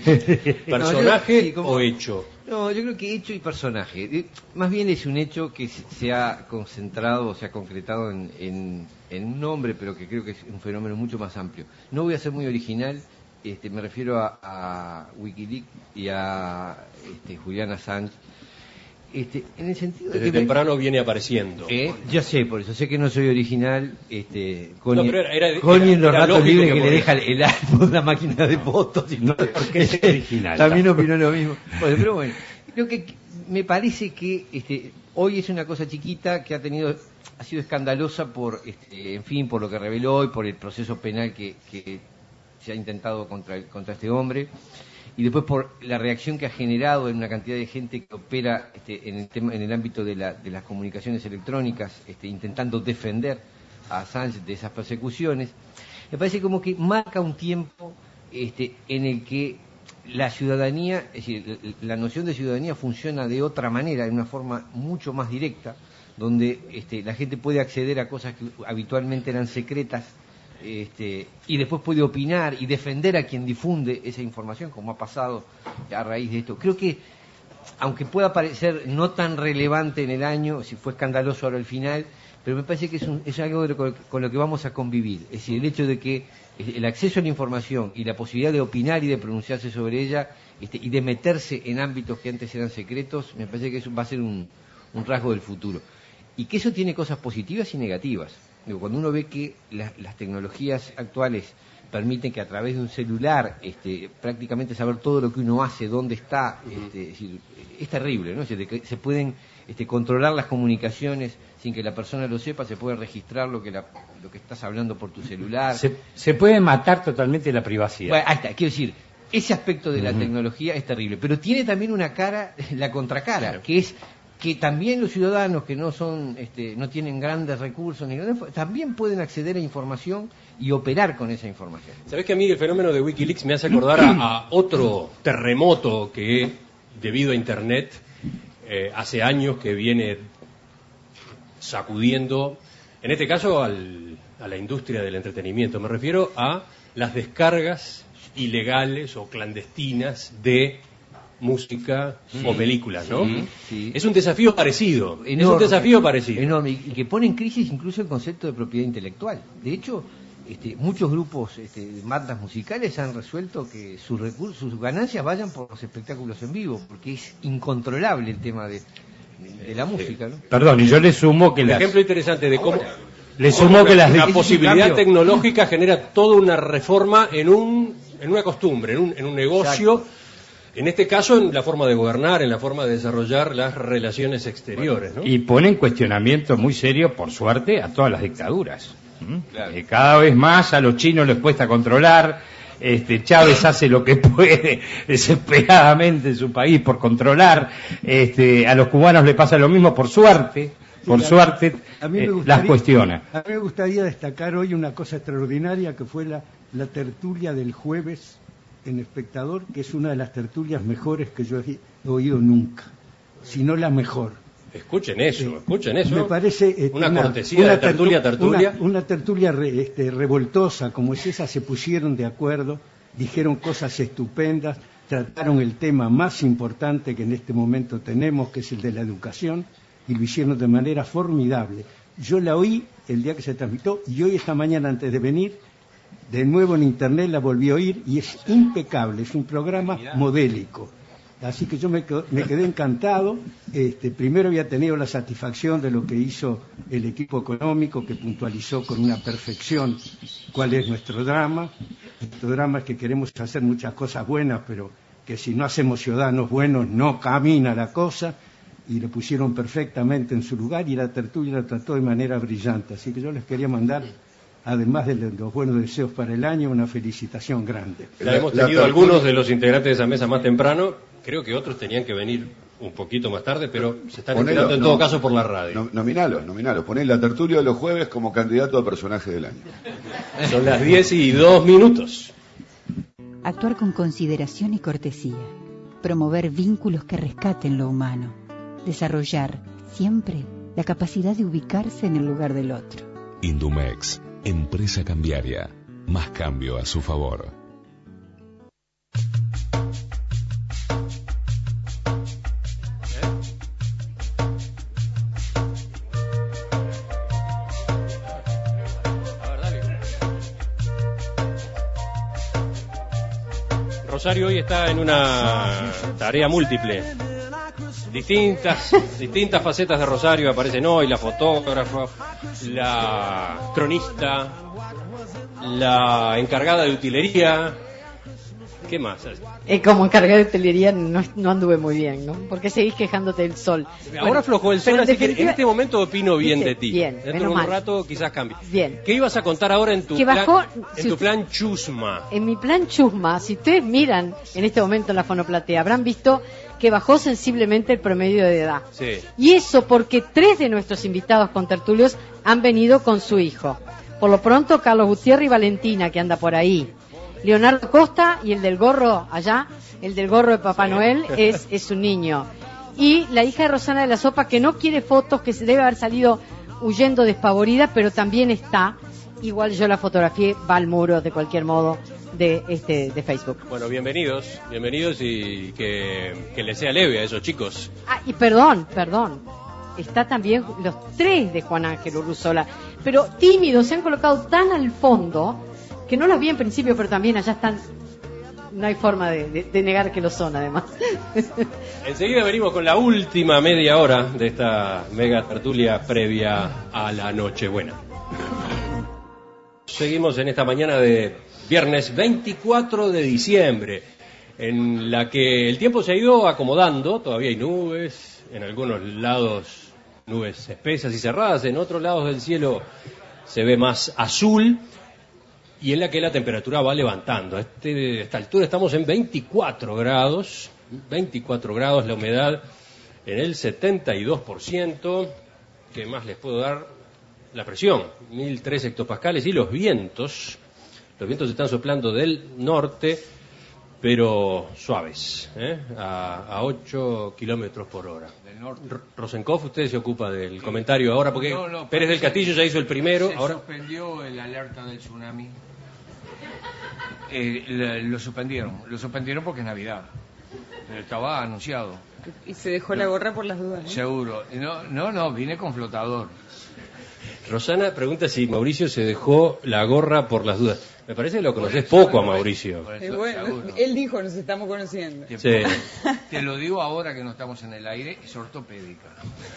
¿Personaje o hecho? No, yo creo que hecho y personaje. Más bien es un hecho que se ha concentrado, se ha concretado en un nombre, pero que creo que es un fenómeno mucho más amplio. No voy a ser muy original, me refiero a Wikileaks y a Julian Assange. En el sentido de desde que temprano viene apareciendo. Ya sé, por eso sé que no soy original. Con pero en los ratos libres que por le deja el álbum, la máquina de fotos. Y no, porque es original. También opinó lo mismo. Bueno, pero bueno, creo que me parece que hoy es una cosa chiquita que ha sido escandalosa por, en fin, por lo que reveló y por el proceso penal que se ha intentado contra este hombre. Y después por la reacción que ha generado en una cantidad de gente que opera en el ámbito de las comunicaciones electrónicas, intentando defender a Assange de esas persecuciones. Me parece como que marca un tiempo en el que la ciudadanía, es decir, la noción de ciudadanía funciona de otra manera, de una forma mucho más directa, donde la gente puede acceder a cosas que habitualmente eran secretas, y después puede opinar y defender a quien difunde esa información, como ha pasado a raíz de esto. Creo que, aunque pueda parecer no tan relevante en el año, si fue escandaloso ahora al final, pero me parece que es algo con lo que vamos a convivir. Es decir, el hecho de que el acceso a la información y la posibilidad de opinar y de pronunciarse sobre ella, y de meterse en ámbitos que antes eran secretos, me parece que eso va a ser un rasgo del futuro. Y que eso tiene cosas positivas y negativas. Cuando uno ve que las tecnologías actuales permiten que a través de un celular prácticamente saber todo lo que uno hace, dónde está, es terrible, ¿no? Es decir, que se pueden controlar las comunicaciones sin que la persona lo sepa, se puede registrar lo que estás hablando por tu celular. Se puede matar totalmente la privacidad. Bueno, ahí está, quiero decir, ese aspecto de la tecnología es terrible, pero tiene también una cara, la contracara, que es que también los ciudadanos que no son, no tienen grandes recursos, también pueden acceder a información y operar con esa información. ¿Sabés que a mí el fenómeno de Wikileaks me hace acordar a otro terremoto que, debido a Internet, hace años que viene sacudiendo, en este caso a la industria del entretenimiento? Me refiero a las descargas ilegales o clandestinas de música o películas, ¿no? Sí. Es un desafío parecido. Enorme, es un desafío parecido. Enorme, y que pone en crisis incluso el concepto de propiedad intelectual. De hecho, muchos grupos de bandas musicales han resuelto que sus ganancias vayan por los espectáculos en vivo, porque es incontrolable el tema de la música, ¿no? Perdón, y yo le sumo que Un ejemplo interesante de cómo la posibilidad tecnológica genera toda una reforma en una costumbre, en un negocio. Exacto. En este caso, en la forma de gobernar, en la forma de desarrollar las relaciones exteriores, ¿no? Y pone en cuestionamiento muy serio, por suerte, a todas las dictaduras. Claro. Cada vez más a los chinos les cuesta controlar. Chávez hace lo que puede desesperadamente en su país por controlar. A los cubanos le pasa lo mismo, por suerte. Por suerte, las cuestiona. A mí me gustaría destacar hoy una cosa extraordinaria que fue la tertulia del jueves en Espectador, que es una de las tertulias mejores que yo he oído nunca, si no la mejor. Escuchen eso. Me parece una cortesía de tertulia. Una tertulia revoltosa, como es esa, se pusieron de acuerdo, dijeron cosas estupendas, trataron el tema más importante que en este momento tenemos, que es el de la educación, y lo hicieron de manera formidable. Yo la oí el día que se transmitió, y hoy esta mañana antes de venir, de nuevo en internet la volví a oír, y es impecable, es un programa modélico. Así que yo me quedé encantado. Primero había tenido la satisfacción de lo que hizo el equipo económico, que puntualizó con una perfección cuál es nuestro drama. Nuestro drama es que queremos hacer muchas cosas buenas, pero que si no hacemos ciudadanos buenos no camina la cosa, y lo pusieron perfectamente en su lugar, y la tertulia la trató de manera brillante. Así que yo les quería mandar, además de los buenos deseos para el año, una felicitación grande. La hemos tenido algunos de los integrantes de esa mesa más temprano. Creo que otros tenían que venir un poquito más tarde, pero se están enterando en todo caso por la radio. Nominalos. Poné la tertulia de los jueves como candidato a personaje del año. Son las 10:02. Actuar con consideración y cortesía. Promover vínculos que rescaten lo humano. Desarrollar, siempre, la capacidad de ubicarse en el lugar del otro. Indumex, empresa cambiaria. Más cambio a su favor. Rosario hoy está en una tarea múltiple. Distintas facetas de Rosario aparecen hoy: la fotógrafa, la cronista, la encargada de utilería. ¿Qué más? Como encargada de utilería no anduve muy bien, ¿no? Porque seguís quejándote del sol. Ahora aflojó el sol, así que en este momento opino bien de ti. Bien, dentro de un rato quizás cambie. Bien. ¿Qué ibas a contar ahora en tu plan chusma? En mi plan chusma, si ustedes miran en este momento la fonoplatea, habrán visto que bajó sensiblemente el promedio de edad. Sí. Y eso porque 3 de nuestros invitados contertulios han venido con su hijo. Por lo pronto, Carlos Gutiérrez y Valentina, que anda por ahí. Leonardo Costa, y el del gorro allá, el del gorro de Papá Noel, es un niño. Y la hija de Rosana de la Sopa, que no quiere fotos, que se debe haber salido huyendo despavorida, pero también está. Igual yo la fotografié, va al muro de cualquier modo de Facebook. Bueno, bienvenidos y que les sea leve a esos chicos. Y perdón. Está también los 3 de Juan Ángel Urruzola, pero tímidos, se han colocado tan al fondo que no los vi en principio, pero también allá están. No hay forma de negar que lo son, además. Enseguida venimos con la última media hora de esta mega tertulia previa a la Nochebuena. Seguimos en esta mañana de viernes 24 de diciembre, en la que el tiempo se ha ido acomodando. Todavía hay nubes, en algunos lados nubes espesas y cerradas, en otros lados del cielo se ve más azul, y en la que la temperatura va levantando. A esta altura estamos en 24 grados, la humedad en el 72%. ¿Qué más les puedo dar? La presión, 1003 hectopascales, y los vientos están soplando del norte, pero suaves, a 8 kilómetros por hora. Del norte. Rosenkopf, usted se ocupa del comentario ahora, porque Pérez del Castillo ya hizo el primero. Se Ahora suspendió el alerta del tsunami. Lo suspendieron porque es Navidad. Pero estaba anunciado. Y se dejó la gorra por las dudas, ¿no? Seguro. No, vine con flotador. Rosana pregunta si Mauricio se dejó la gorra por las dudas. Me parece que lo conoces poco a Mauricio. Bueno, él dijo, nos estamos conociendo. Sí. Te lo digo ahora que no estamos en el aire, es ortopédica.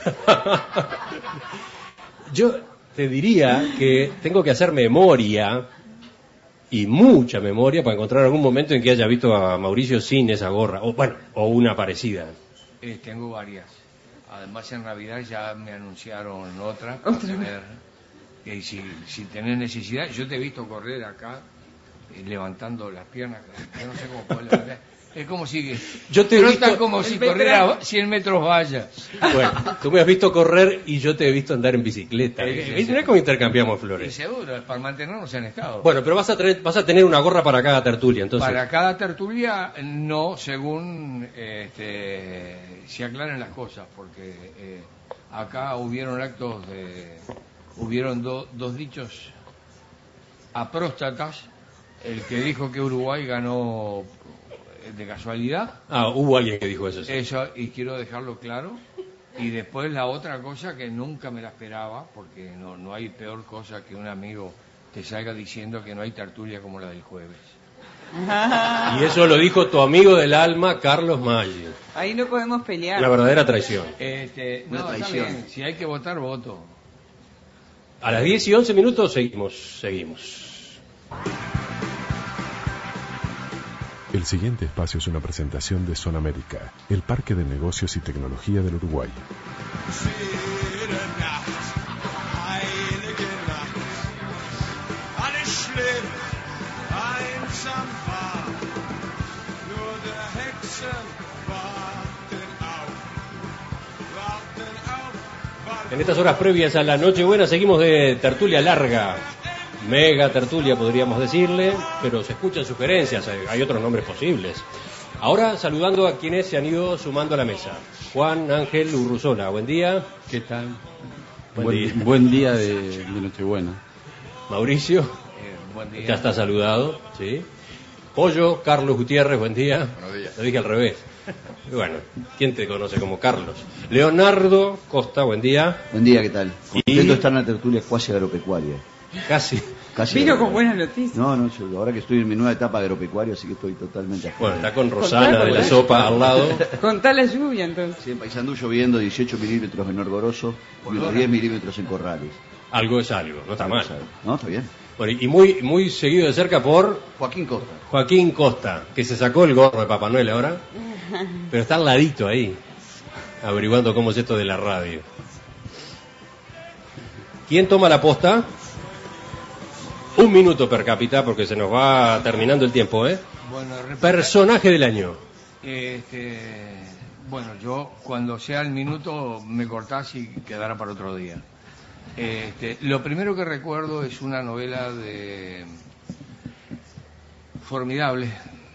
Yo te diría que tengo que hacer memoria, y mucha memoria, para encontrar algún momento en que haya visto a Mauricio sin esa gorra, o una parecida. Tengo varias. Además, en Navidad ya me anunciaron otra. Y si tenés necesidad, yo te he visto correr acá, levantando las piernas. Yo no sé cómo puedo levantar. Es como si yo te he visto como si corriera 100 metros valla. Bueno, tú me has visto correr y yo te he visto andar en bicicleta. Mirá cómo intercambiamos flores. Y seguro, para mantenernos en estado. Bueno, pero vas a tener una gorra para cada tertulia, entonces. Para cada tertulia, no, según se aclaren las cosas, porque acá hubieron dos dichos apróstatas. El que dijo que Uruguay ganó de casualidad. Hubo alguien que dijo eso. Sí. Eso, y quiero dejarlo claro. Y después la otra cosa que nunca me la esperaba, porque no hay peor cosa que un amigo te salga diciendo que no hay tertulia como la del jueves. Y eso lo dijo tu amigo del alma, Carlos Maggi. Ahí no podemos pelear. La verdadera traición. No, traición. También, si hay que votar, voto. A las 10:11 seguimos. El siguiente espacio es una presentación de Zona América, el parque de negocios y tecnología del Uruguay. En estas horas previas a la Nochebuena seguimos de tertulia larga. Mega tertulia podríamos decirle, pero se escuchan sugerencias, hay otros nombres posibles. Ahora saludando a quienes se han ido sumando a la mesa. Juan Ángel Urruzola, buen día. ¿Qué tal? Buen día de Nochebuena. Mauricio, buen día. Ya está saludado, ¿sí? Pollo, Carlos Gutiérrez, buen día. Buenos días. Lo dije al revés. Bueno, ¿quién te conoce como Carlos? Leonardo Costa, buen día. Buen día, ¿qué tal? Contento de estar en la tertulia cuasi agropecuaria. Casi. Vino con buenas noticias. No, yo ahora que estoy en mi nueva etapa agropecuaria, así que estoy totalmente afuera. Bueno, está con Rosana de la sopa al lado. Contá la lluvia, entonces. Sí, en Paysandú lloviendo 18 milímetros en Orgoroso y 10 milímetros en Corrales. Algo es algo, no está mal. No, está bien. Bueno, y muy seguido de cerca por Joaquín Costa, que se sacó el gorro de Papá Noel ahora, pero está al ladito ahí, averiguando cómo es esto de la radio. ¿Quién toma la posta? 1 minuto per cápita, porque se nos va terminando el tiempo, ¿eh? Bueno, personaje del año. Bueno, yo cuando sea el minuto me cortás y quedará para otro día. Lo primero que recuerdo es una novela formidable,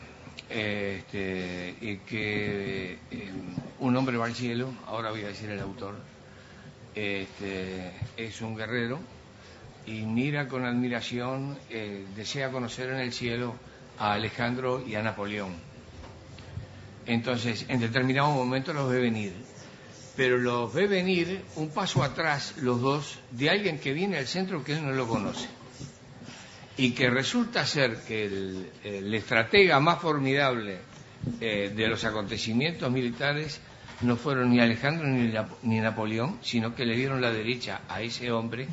y que un hombre va al cielo, ahora voy a decir el autor, es un guerrero y mira con admiración, desea conocer en el cielo a Alejandro y a Napoleón. Entonces, en determinado momento los ve venir, pero los ve venir un paso atrás los dos de alguien que viene al centro que él no lo conoce y que resulta ser que el estratega más formidable de los acontecimientos militares no fueron ni Alejandro ni Napoleón, sino que le dieron la derecha a ese hombre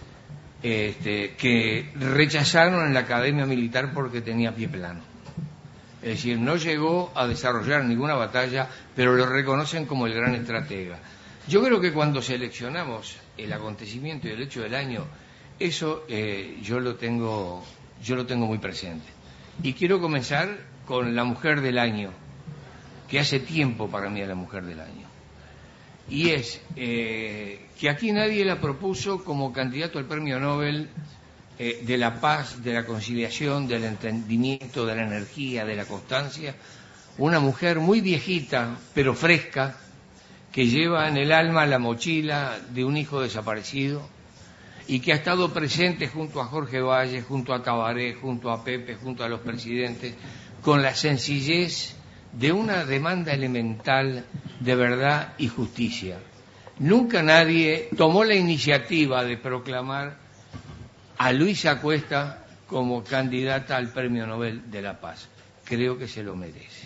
que rechazaron en la academia militar porque tenía pie plano. Es decir, no llegó a desarrollar ninguna batalla, pero lo reconocen como el gran estratega. Yo creo que cuando seleccionamos el acontecimiento y el hecho del año, eso yo lo tengo muy presente. Y quiero comenzar con la mujer del año, que hace tiempo para mí es la mujer del año. y es que aquí nadie la propuso como candidato al Premio Nobel de la paz, de la conciliación, del entendimiento, de la energía, de la constancia. Una mujer muy viejita, pero fresca, que lleva en el alma la mochila de un hijo desaparecido y que ha estado presente junto a Jorge Valle, junto a Tabaré, junto a Pepe, junto a los presidentes, con la sencillez de una demanda elemental de verdad y justicia. Nunca nadie tomó la iniciativa de proclamar a Luisa Cuesta como candidata al Premio Nobel de la Paz. Creo que se lo merece.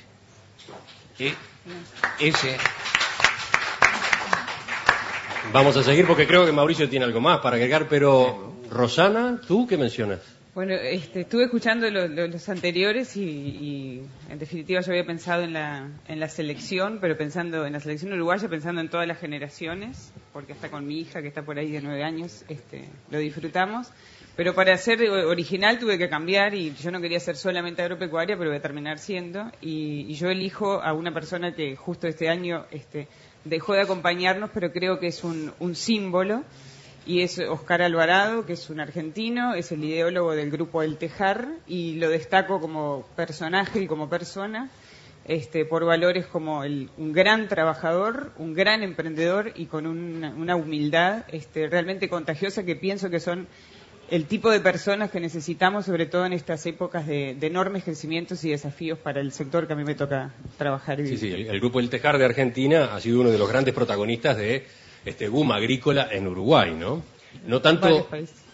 Vamos a seguir porque creo que Mauricio tiene algo más para agregar, pero Rosana, ¿tú qué mencionas? Bueno, estuve escuchando los anteriores y en definitiva yo había pensado en la selección, pero pensando en la selección uruguaya, pensando en todas las generaciones, porque hasta con mi hija que está por ahí de 9 años, lo disfrutamos. Pero para ser original tuve que cambiar y yo no quería ser solamente agropecuaria, pero voy a terminar siendo. Y yo elijo a una persona que justo este año dejó de acompañarnos, pero creo que es un símbolo. Y es Oscar Alvarado, que es un argentino, es el ideólogo del grupo El Tejar, y lo destaco como personaje y como persona, por valores como un gran trabajador, un gran emprendedor y con una humildad realmente contagiosa, que pienso que son el tipo de personas que necesitamos, sobre todo en estas épocas de enormes crecimientos y desafíos para el sector que a mí me toca trabajar y vivir. Sí, el grupo El Tejar de Argentina ha sido uno de los grandes protagonistas de este boom agrícola en Uruguay, ¿no? No tanto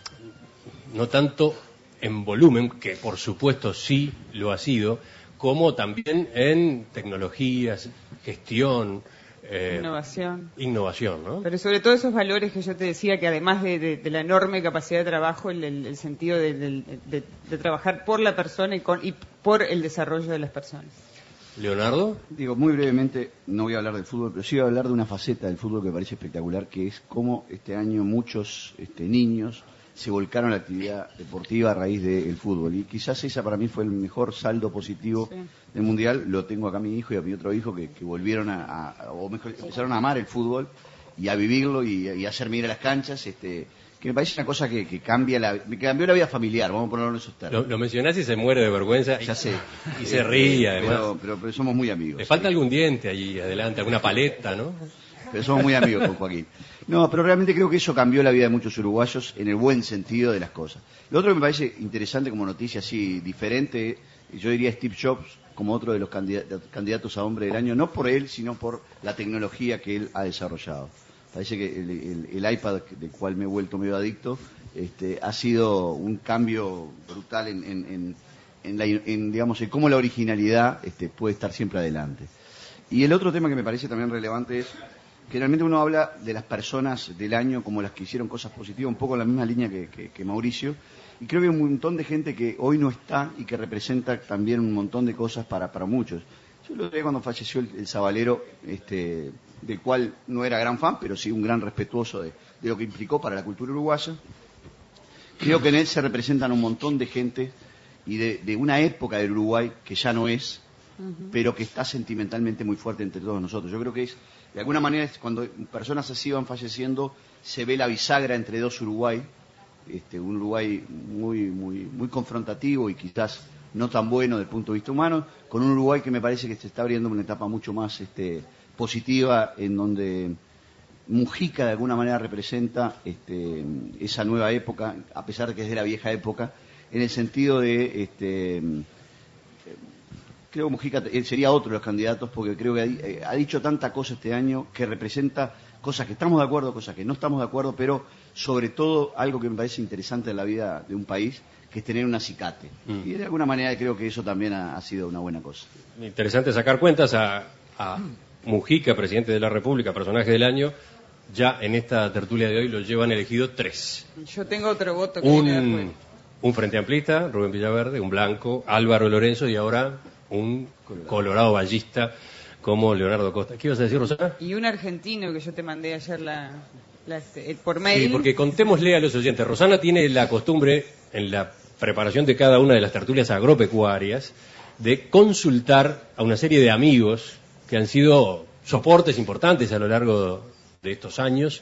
en volumen, que por supuesto sí lo ha sido, como también en tecnologías, gestión, innovación, ¿no? Pero sobre todo esos valores que yo te decía, que además de la enorme capacidad de trabajo, el sentido de trabajar por la persona y por el desarrollo de las personas. Leonardo. Digo, muy brevemente, no voy a hablar del fútbol, pero sí voy a hablar de una faceta del fútbol que me parece espectacular, que es cómo este año muchos niños se volcaron a la actividad deportiva a raíz del fútbol. Y quizás esa para mí fue el mejor saldo positivo del Mundial. Lo tengo acá a mi hijo y a mi otro hijo que volvieron empezaron a amar el fútbol y a vivirlo y a hacer ir a las canchas, que me parece una cosa que me cambió la vida familiar, vamos a ponerlo en esos términos. Lo mencionás y se muere de vergüenza. Ya sé. Y se ríe, además. Pero somos muy amigos. Le falta algún diente allí adelante, alguna paleta, ¿no? Pero somos muy amigos con Joaquín. No, pero realmente creo que eso cambió la vida de muchos uruguayos en el buen sentido de las cosas. Lo otro que me parece interesante como noticia así diferente, yo diría Steve Jobs como otro de los candidatos a hombre del año, no por él, sino por la tecnología que él ha desarrollado. Parece que el iPad, del cual me he vuelto medio adicto, ha sido un cambio brutal en cómo la originalidad puede estar siempre adelante. Y el otro tema que me parece también relevante es que realmente uno habla de las personas del año como las que hicieron cosas positivas, un poco en la misma línea que Mauricio, y creo que hay un montón de gente que hoy no está y que representa también un montón de cosas para muchos. Yo lo vi cuando falleció el Sabalero, del cual no era gran fan, pero sí un gran respetuoso de lo que implicó para la cultura uruguaya. Creo que en él se representan un montón de gente y de una época del Uruguay que ya no es, pero que está sentimentalmente muy fuerte entre todos nosotros. Yo creo que de alguna manera, cuando personas así van falleciendo, se ve la bisagra entre dos Uruguay, un Uruguay muy confrontativo y quizás no tan bueno desde el punto de vista humano, con un Uruguay que me parece que se está abriendo una etapa mucho más positiva, en donde Mujica de alguna manera representa esa nueva época, a pesar de que es de la vieja época, en el sentido de creo que Mujica sería otro de los candidatos, porque creo que ha dicho tanta cosa este año que representa cosas que estamos de acuerdo, cosas que no estamos de acuerdo, pero sobre todo algo que me parece interesante en la vida de un país, que es tener un acicate. Y de alguna manera creo que eso también ha sido una buena cosa. Interesante sacar cuentas a Mujica, presidente de la República, personaje del año. Ya en esta tertulia de hoy lo llevan elegido 3. Yo tengo otro voto. Un frente amplista, Rubén Villaverde, un blanco, Álvaro Lorenzo, y ahora un colorado ballista como Leonardo Costa. ¿Qué ibas a decir, Rosana? Y un argentino que yo te mandé ayer por mail. Sí, porque contémosle a los oyentes. Rosana tiene la costumbre, en la preparación de cada una de las tertulias agropecuarias, de consultar a una serie de amigos que han sido soportes importantes a lo largo de estos años,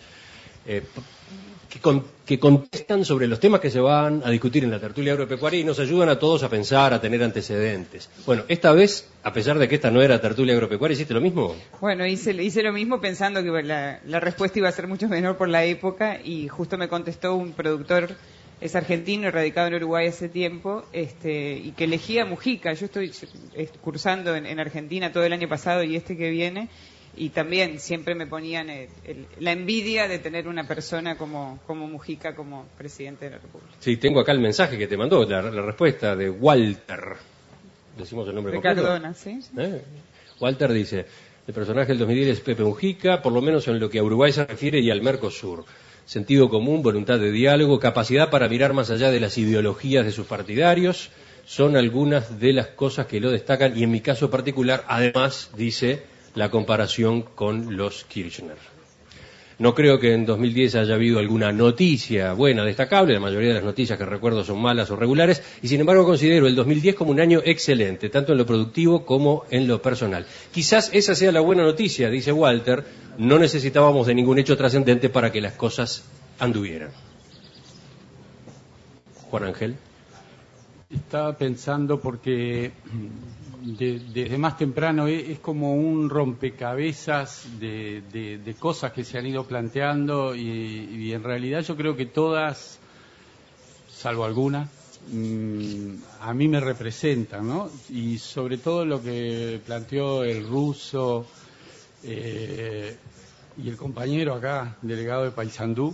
que contestan sobre los temas que se van a discutir en la tertulia agropecuaria y nos ayudan a todos a pensar, a tener antecedentes. Bueno, esta vez, a pesar de que esta no era tertulia agropecuaria, ¿hiciste lo mismo? Bueno, hice lo mismo pensando que la respuesta iba a ser mucho menor por la época, y justo me contestó un productor, es argentino, radicado en Uruguay hace tiempo, y que elegía Mujica. Yo estoy cursando en Argentina todo el año pasado y este que viene, y también siempre me ponían la envidia de tener una persona como Mujica como presidente de la República. Sí, tengo acá el mensaje que te mandó, la respuesta de Walter. Decimos el nombre de completo. Cardona, ¿sí? Walter dice, el personaje del 2010 es Pepe Mujica, por lo menos en lo que a Uruguay se refiere y al Mercosur. Sentido común, voluntad de diálogo, capacidad para mirar más allá de las ideologías de sus partidarios, son algunas de las cosas que lo destacan, y en mi caso particular, además, dice, la comparación con los Kirchner. No creo que en 2010 haya habido alguna noticia buena, destacable. La mayoría de las noticias que recuerdo son malas o regulares, y sin embargo considero el 2010 como un año excelente, tanto en lo productivo como en lo personal. Quizás esa sea la buena noticia, dice Walter. No necesitábamos de ningún hecho trascendente para que las cosas anduvieran. Juan Ángel. Estaba pensando porque desde más temprano es como un rompecabezas de cosas que se han ido planteando, y en realidad yo creo que todas, salvo algunas, a mí me representan, ¿no? Y sobre todo lo que planteó el ruso y el compañero acá, delegado de Paysandú,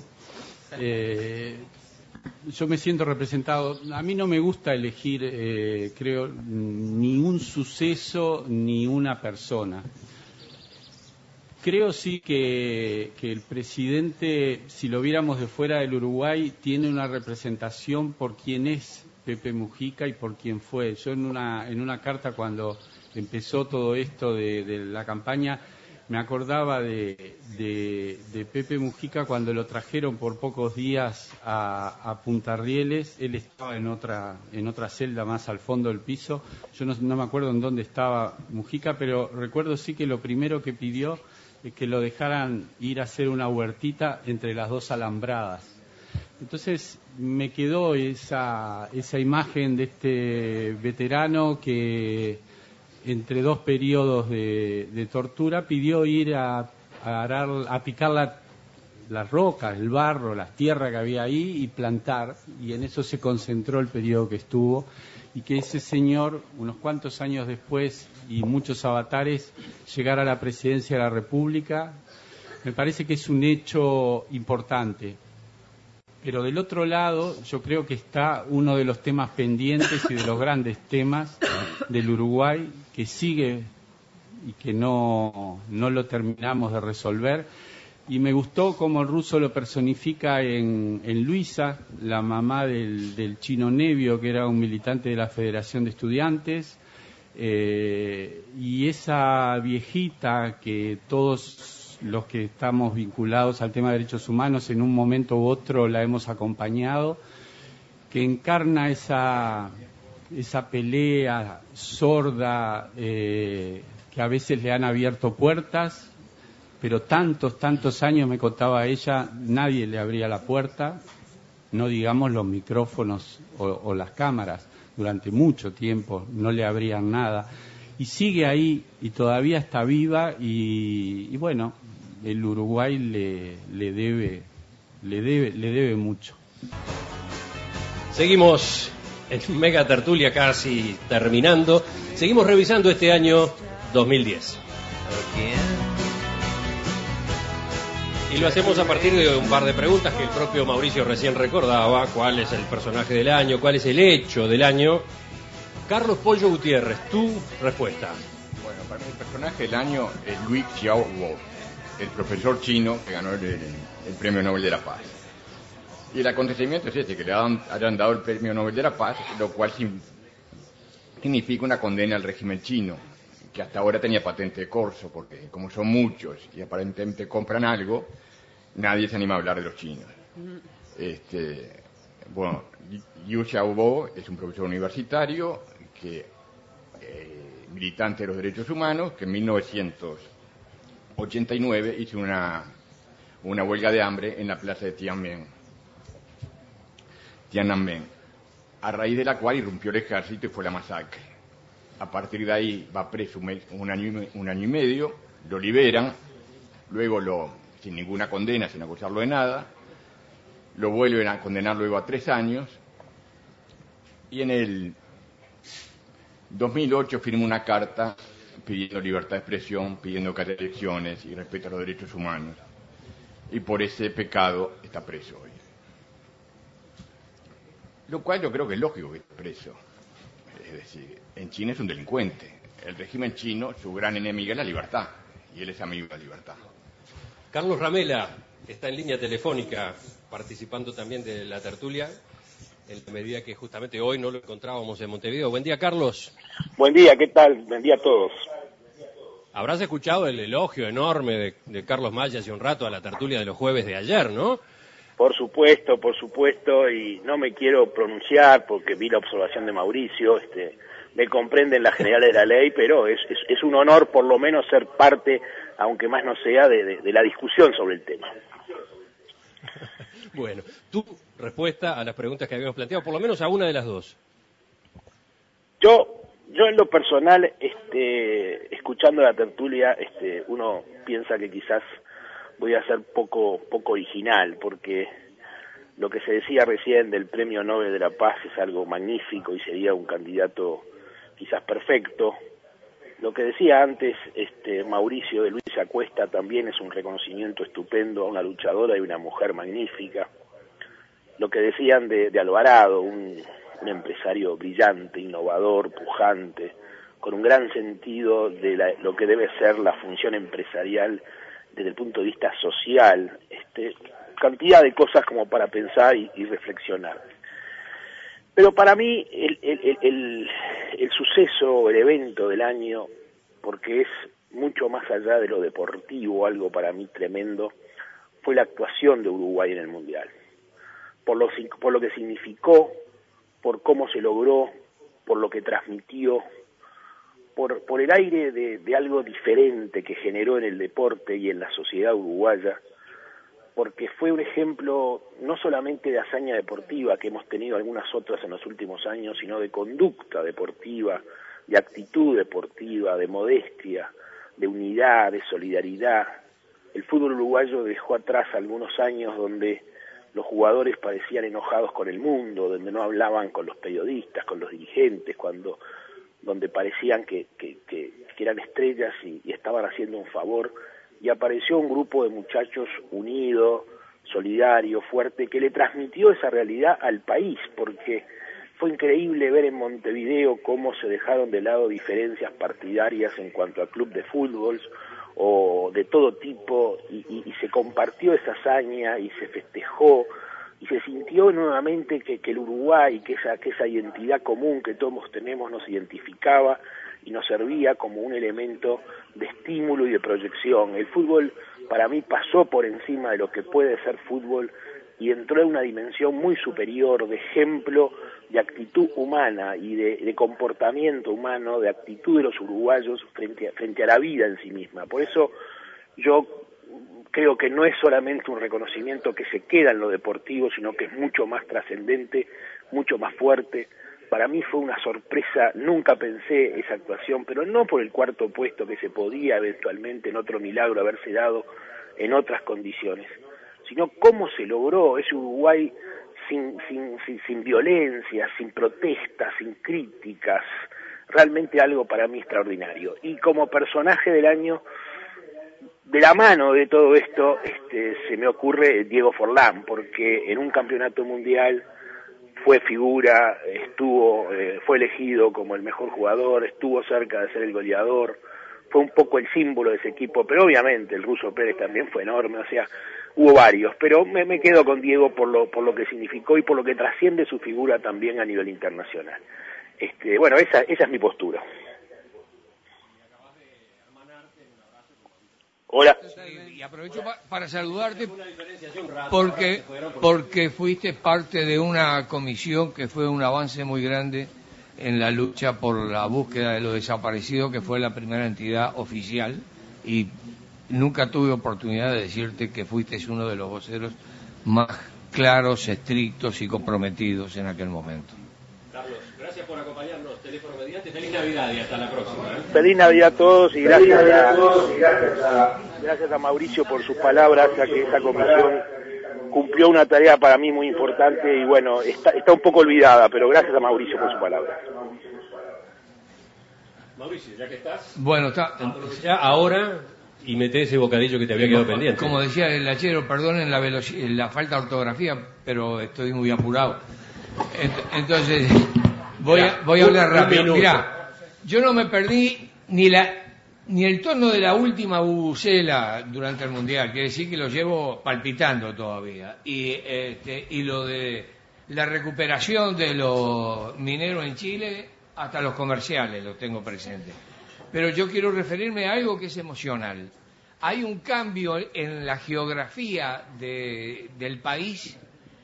yo me siento representado. A mí no me gusta elegir, creo, ni un suceso ni una persona. Creo sí que el presidente, si lo viéramos de fuera del Uruguay, tiene una representación por quién es Pepe Mujica y por quién fue. Yo en una carta, cuando empezó todo esto de la campaña, me acordaba de Pepe Mujica cuando lo trajeron por pocos días a Punta Rieles. Él estaba en otra celda más al fondo del piso. Yo no me acuerdo en dónde estaba Mujica, pero recuerdo sí que lo primero que pidió es que lo dejaran ir a hacer una huertita entre las dos alambradas. Entonces me quedó esa imagen de este veterano que, entre dos periodos de tortura, pidió ir a picar las rocas, el barro, las tierras que había ahí, y plantar, y en eso se concentró el periodo que estuvo, y que ese señor, unos cuantos años después y muchos avatares, llegara a la presidencia de la República, me parece que es un hecho importante. Pero del otro lado, yo creo que está uno de los temas pendientes y de los grandes temas del Uruguay, que sigue y que no lo terminamos de resolver. Y me gustó cómo el ruso lo personifica en Luisa, la mamá del Chino Nevio, que era un militante de la Federación de Estudiantes, y esa viejita que todos los que estamos vinculados al tema de derechos humanos en un momento u otro la hemos acompañado, que encarna esa pelea sorda, que a veces le han abierto puertas, pero tantos años, me contaba ella, nadie le abría la puerta, no digamos los micrófonos o las cámaras, durante mucho tiempo no le abrían nada, y sigue ahí y todavía está viva, y bueno, el Uruguay le debe mucho. Seguimos en Mega Tertulia, casi terminando. Seguimos revisando este año 2010. Y lo hacemos a partir de un par de preguntas que el propio Mauricio recién recordaba. ¿Cuál es el personaje del año? ¿Cuál es el hecho del año? Carlos Pollo Gutiérrez, tu respuesta. Bueno, para mí el personaje del año es Liu Xiaobo, el profesor chino que ganó el Premio Nobel de la Paz. Y el acontecimiento es que le hayan dado el Premio Nobel de la Paz, lo cual significa una condena al régimen chino, que hasta ahora tenía patente de corso, porque como son muchos y aparentemente compran algo, nadie se anima a hablar de los chinos. Bueno, Liu Xiaobo es un profesor universitario que militante de los derechos humanos, que en 1989 hizo una una huelga de hambre en la plaza de Tiananmen, a raíz de la cual irrumpió el ejército y fue la masacre. A partir de ahí va preso un año y medio, lo liberan, luego sin ninguna condena, sin acusarlo de nada, lo vuelven a condenar luego a 3 años, y en el 2008 firma una carta pidiendo libertad de expresión, pidiendo que haya elecciones y respeto a los derechos humanos. Y por ese pecado está preso hoy. Lo cual yo creo que es lógico que esté preso. Es decir, en China es un delincuente. El régimen chino, su gran enemiga es la libertad. Y él es amigo de la libertad. Carlos Ramela está en línea telefónica, participando también de la tertulia, en la medida que justamente hoy no lo encontrábamos en Montevideo. Buen día, Carlos. Buen día, ¿qué tal? Buen día a todos. Habrás escuchado el elogio enorme de Carlos Maya hace un rato a la tertulia de los jueves de ayer, ¿no? Por supuesto, y no me quiero pronunciar porque vi la observación de Mauricio, me comprenden las generales de la ley, pero es un honor por lo menos ser parte, aunque más no sea, de la discusión sobre el tema. Bueno, tu respuesta a las preguntas que habíamos planteado, por lo menos a una de las dos. Yo en lo personal, escuchando la tertulia, uno piensa que quizás voy a ser poco original, porque lo que se decía recién del Premio Nobel de la Paz es algo magnífico y sería un candidato quizás perfecto. Lo que decía antes Mauricio de Luisa Cuesta también es un reconocimiento estupendo a una luchadora y una mujer magnífica. Lo que decían de Alvarado, un empresario brillante, innovador, pujante, con un gran sentido de lo que debe ser la función empresarial desde el punto de vista social, cantidad de cosas como para pensar y reflexionar. Pero para mí el suceso, el evento del año, porque es mucho más allá de lo deportivo, algo para mí tremendo, fue la actuación de Uruguay en el Mundial. Por lo que significó, por cómo se logró, por lo que transmitió, por el aire de algo diferente que generó en el deporte y en la sociedad uruguaya, porque fue un ejemplo no solamente de hazaña deportiva, que hemos tenido algunas otras en los últimos años, sino de conducta deportiva, de actitud deportiva, de modestia, de unidad, de solidaridad. El fútbol uruguayo dejó atrás algunos años donde los jugadores parecían enojados con el mundo, donde no hablaban con los periodistas, con los dirigentes, donde parecían que eran estrellas y estaban haciendo un favor, y apareció un grupo de muchachos unido, solidario, fuerte, que le transmitió esa realidad al país, porque fue increíble ver en Montevideo cómo se dejaron de lado diferencias partidarias en cuanto a club de fútbol o de todo tipo, y se compartió esa hazaña y se festejó, y se sintió nuevamente que el Uruguay, que esa identidad común que todos tenemos nos identificaba y nos servía como un elemento de estímulo y de proyección. El fútbol para mí pasó por encima de lo que puede ser fútbol y entró en una dimensión muy superior de ejemplo, de actitud humana y de comportamiento humano, de actitud de los uruguayos frente a la vida en sí misma. Por eso yo creo que no es solamente un reconocimiento que se queda en lo deportivo, sino que es mucho más trascendente, mucho más fuerte. Para mí fue una sorpresa, nunca pensé esa actuación, pero no por el cuarto puesto que se podía eventualmente en otro milagro haberse dado en otras condiciones, sino cómo se logró ese Uruguay sin violencia, sin protestas, sin críticas, realmente algo para mí extraordinario. Y como personaje del año, de la mano de todo esto, se me ocurre Diego Forlán, porque en un campeonato mundial fue figura, fue elegido como el mejor jugador, estuvo cerca de ser el goleador, fue un poco el símbolo de ese equipo, pero obviamente el Ruso Pérez también fue enorme, o sea, hubo varios, pero me quedo con Diego por lo que significó y por lo que trasciende su figura también a nivel internacional. Bueno, esa es mi postura. Hola. Y aprovecho para saludarte porque fuiste parte de una comisión que fue un avance muy grande en la lucha por la búsqueda de los desaparecidos, que fue la primera entidad oficial, y nunca tuve oportunidad de decirte que fuiste uno de los voceros más claros, estrictos y comprometidos en aquel momento. Carlos, gracias por acompañarnos. Teléfono mediante. Feliz Navidad y hasta la próxima. Feliz Navidad a todos y gracias a Mauricio por sus palabras, ya que esa comisión cumplió una tarea para mí muy importante y bueno, está un poco olvidada, pero gracias a Mauricio por sus palabras. Mauricio, ya que estás, bueno, está ya ahora y mete ese bocadillo que te había quedado pendiente. Como decía el hachero, perdonen la falta de ortografía, pero estoy muy apurado. Entonces, voy a hablar rápido. Mirá, yo no me perdí ni el tono de la última bubucela durante el Mundial, quiere decir que lo llevo palpitando todavía. Y lo de la recuperación de los mineros en Chile, hasta los comerciales los tengo presentes. Pero yo quiero referirme a algo que es emocional. Hay un cambio en la geografía del país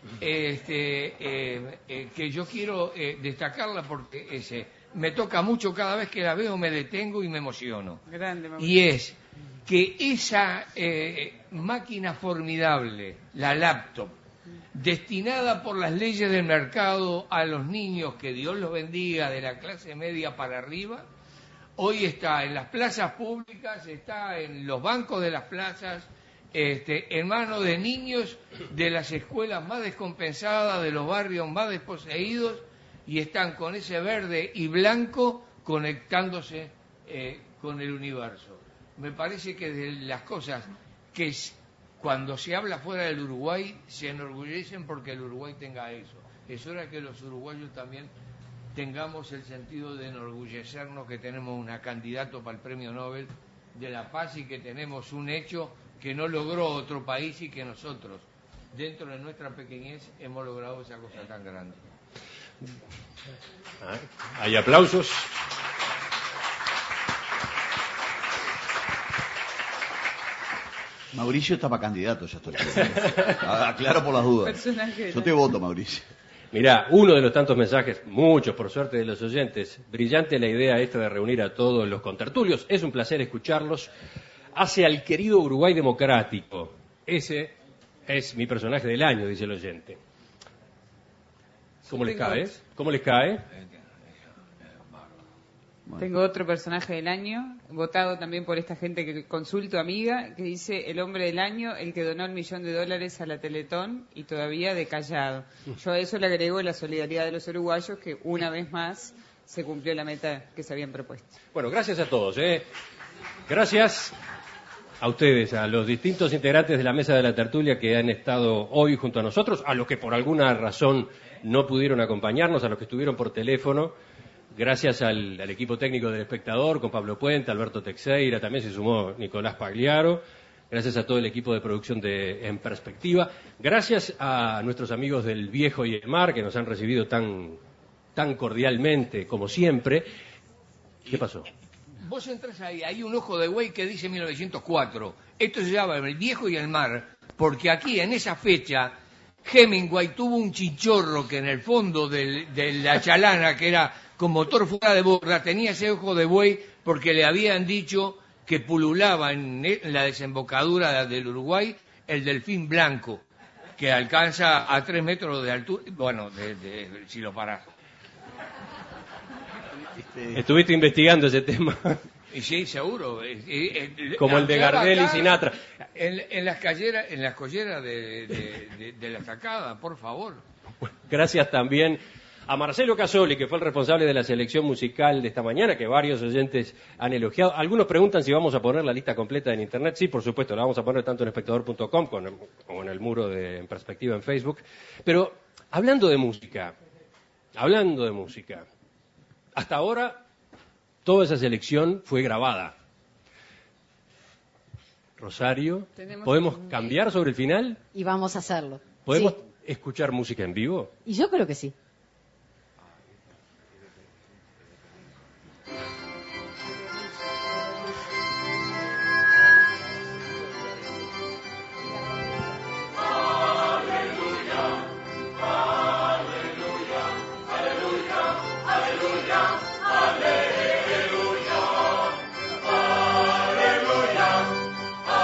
que yo quiero destacarla porque me toca mucho cada vez que la veo, me detengo y me emociono. Grande, y es que esa máquina formidable, la laptop, destinada por las leyes del mercado a los niños, que Dios los bendiga, de la clase media para arriba, hoy está en las plazas públicas, está en los bancos de las plazas, en manos de niños de las escuelas más descompensadas, de los barrios más desposeídos, y están con ese verde y blanco conectándose con el universo. Me parece que de las cosas que cuando se habla fuera del Uruguay se enorgullecen porque el Uruguay tenga eso. Es hora que los uruguayos también tengamos el sentido de enorgullecernos que tenemos una candidato para el Premio Nobel de la Paz y que tenemos un hecho que no logró otro país y que nosotros, dentro de nuestra pequeñez, hemos logrado esa cosa tan grande. Hay aplausos. Mauricio estaba candidato, ya estoy. Aclaro por las dudas. Yo te voto, Mauricio. Mirá, uno de los tantos mensajes, muchos por suerte de los oyentes, brillante la idea esta de reunir a todos los contertulios, es un placer escucharlos, hace al querido Uruguay democrático. Ese es mi personaje del año, dice el oyente. ¿Cómo les cae? ¿Cómo les cae? Tengo otro personaje del año, votado también por esta gente que consulto, amiga, que dice el hombre del año, el que donó $1 millón a la Teletón y todavía de callado. Yo a eso le agrego la solidaridad de los uruguayos, que una vez más se cumplió la meta que se habían propuesto. Bueno, gracias a todos. Gracias a ustedes, a los distintos integrantes de la mesa de la tertulia que han estado hoy junto a nosotros, a los que por alguna razón no pudieron acompañarnos, a los que estuvieron por teléfono. Gracias al equipo técnico del Espectador, con Pablo Puente, Alberto Teixeira, también se sumó Nicolás Pagliaro. Gracias a todo el equipo de producción de En Perspectiva. Gracias a nuestros amigos del Viejo y el Mar, que nos han recibido tan cordialmente como siempre. ¿Qué pasó? Vos entras ahí, hay un ojo de buey que dice 1904. Esto se llama El Viejo y el Mar, porque aquí, en esa fecha, Hemingway tuvo un chinchorro que en el fondo de la chalana, que era con motor fuera de borda, tenía ese ojo de buey porque le habían dicho que pululaba en la desembocadura del Uruguay el delfín blanco, que alcanza a 3 metros de altura, bueno, si lo parás. Estuviste investigando ese tema. Y sí, seguro. Como el de Gardel y Sinatra. En las colleras de la sacada, por favor. Gracias también a Marcelo Casoli, que fue el responsable de la selección musical de esta mañana, que varios oyentes han elogiado. Algunos preguntan si vamos a poner la lista completa en Internet. Sí, por supuesto, la vamos a poner tanto en espectador.com como en el muro de En Perspectiva en Facebook. Pero, hablando de música, hasta ahora toda esa selección fue grabada. Rosario, ¿podemos cambiar sobre el final? Y vamos a hacerlo. ¿Podemos escuchar música en vivo? Y yo creo que sí. Aleluya, aleluya, aleluya,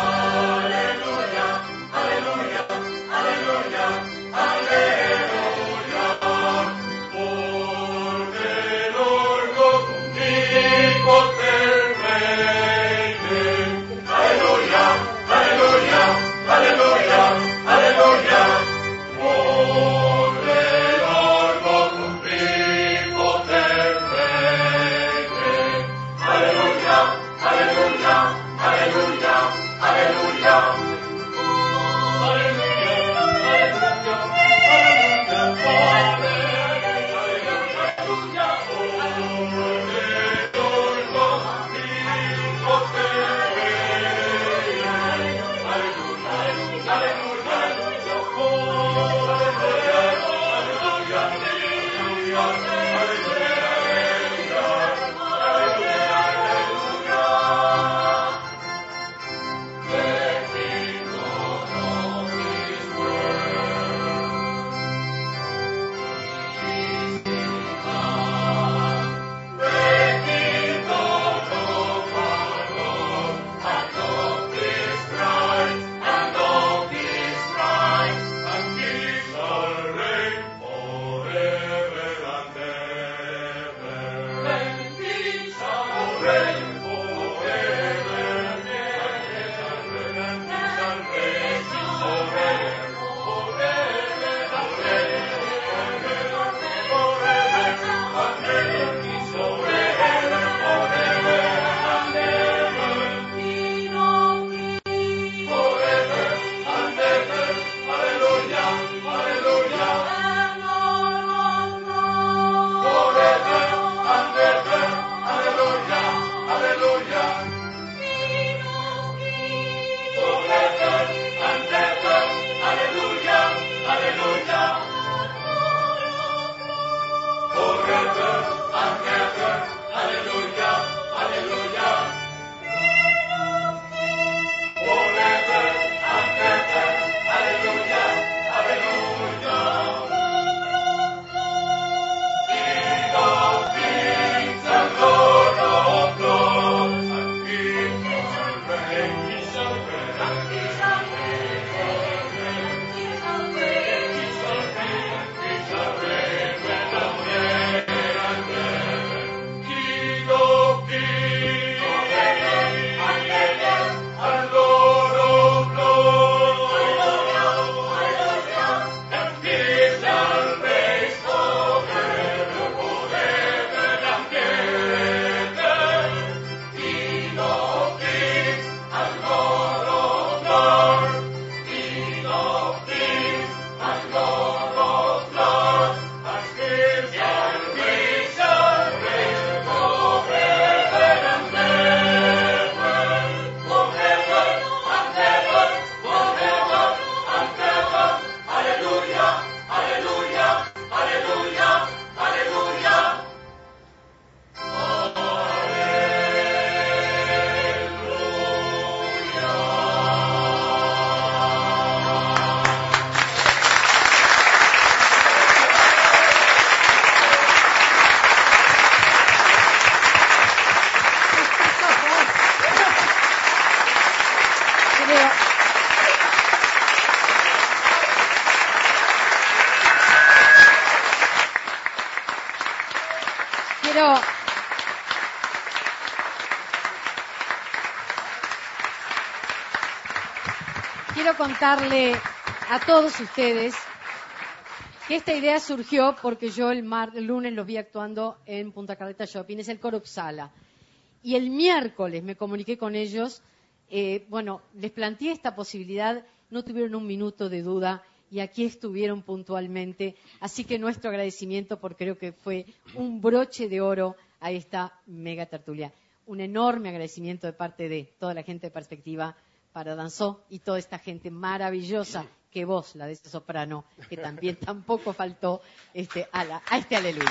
Quiero contarle a todos ustedes que esta idea surgió porque yo el lunes los vi actuando en Punta Carreta Shopping, es el Coro Uppsala. Y el miércoles me comuniqué con ellos, les planteé esta posibilidad, no tuvieron un minuto de duda y aquí estuvieron puntualmente. Así que nuestro agradecimiento porque creo que fue un broche de oro a esta mega tertulia. Un enorme agradecimiento de parte de toda la gente de Perspectiva para Danzó y toda esta gente maravillosa que vos, la de este soprano, que también tampoco faltó a este aleluya.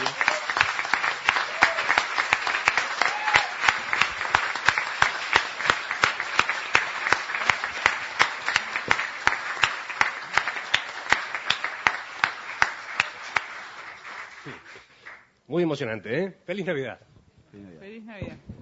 Muy emocionante, ¿eh? ¡Feliz Navidad! Feliz Navidad.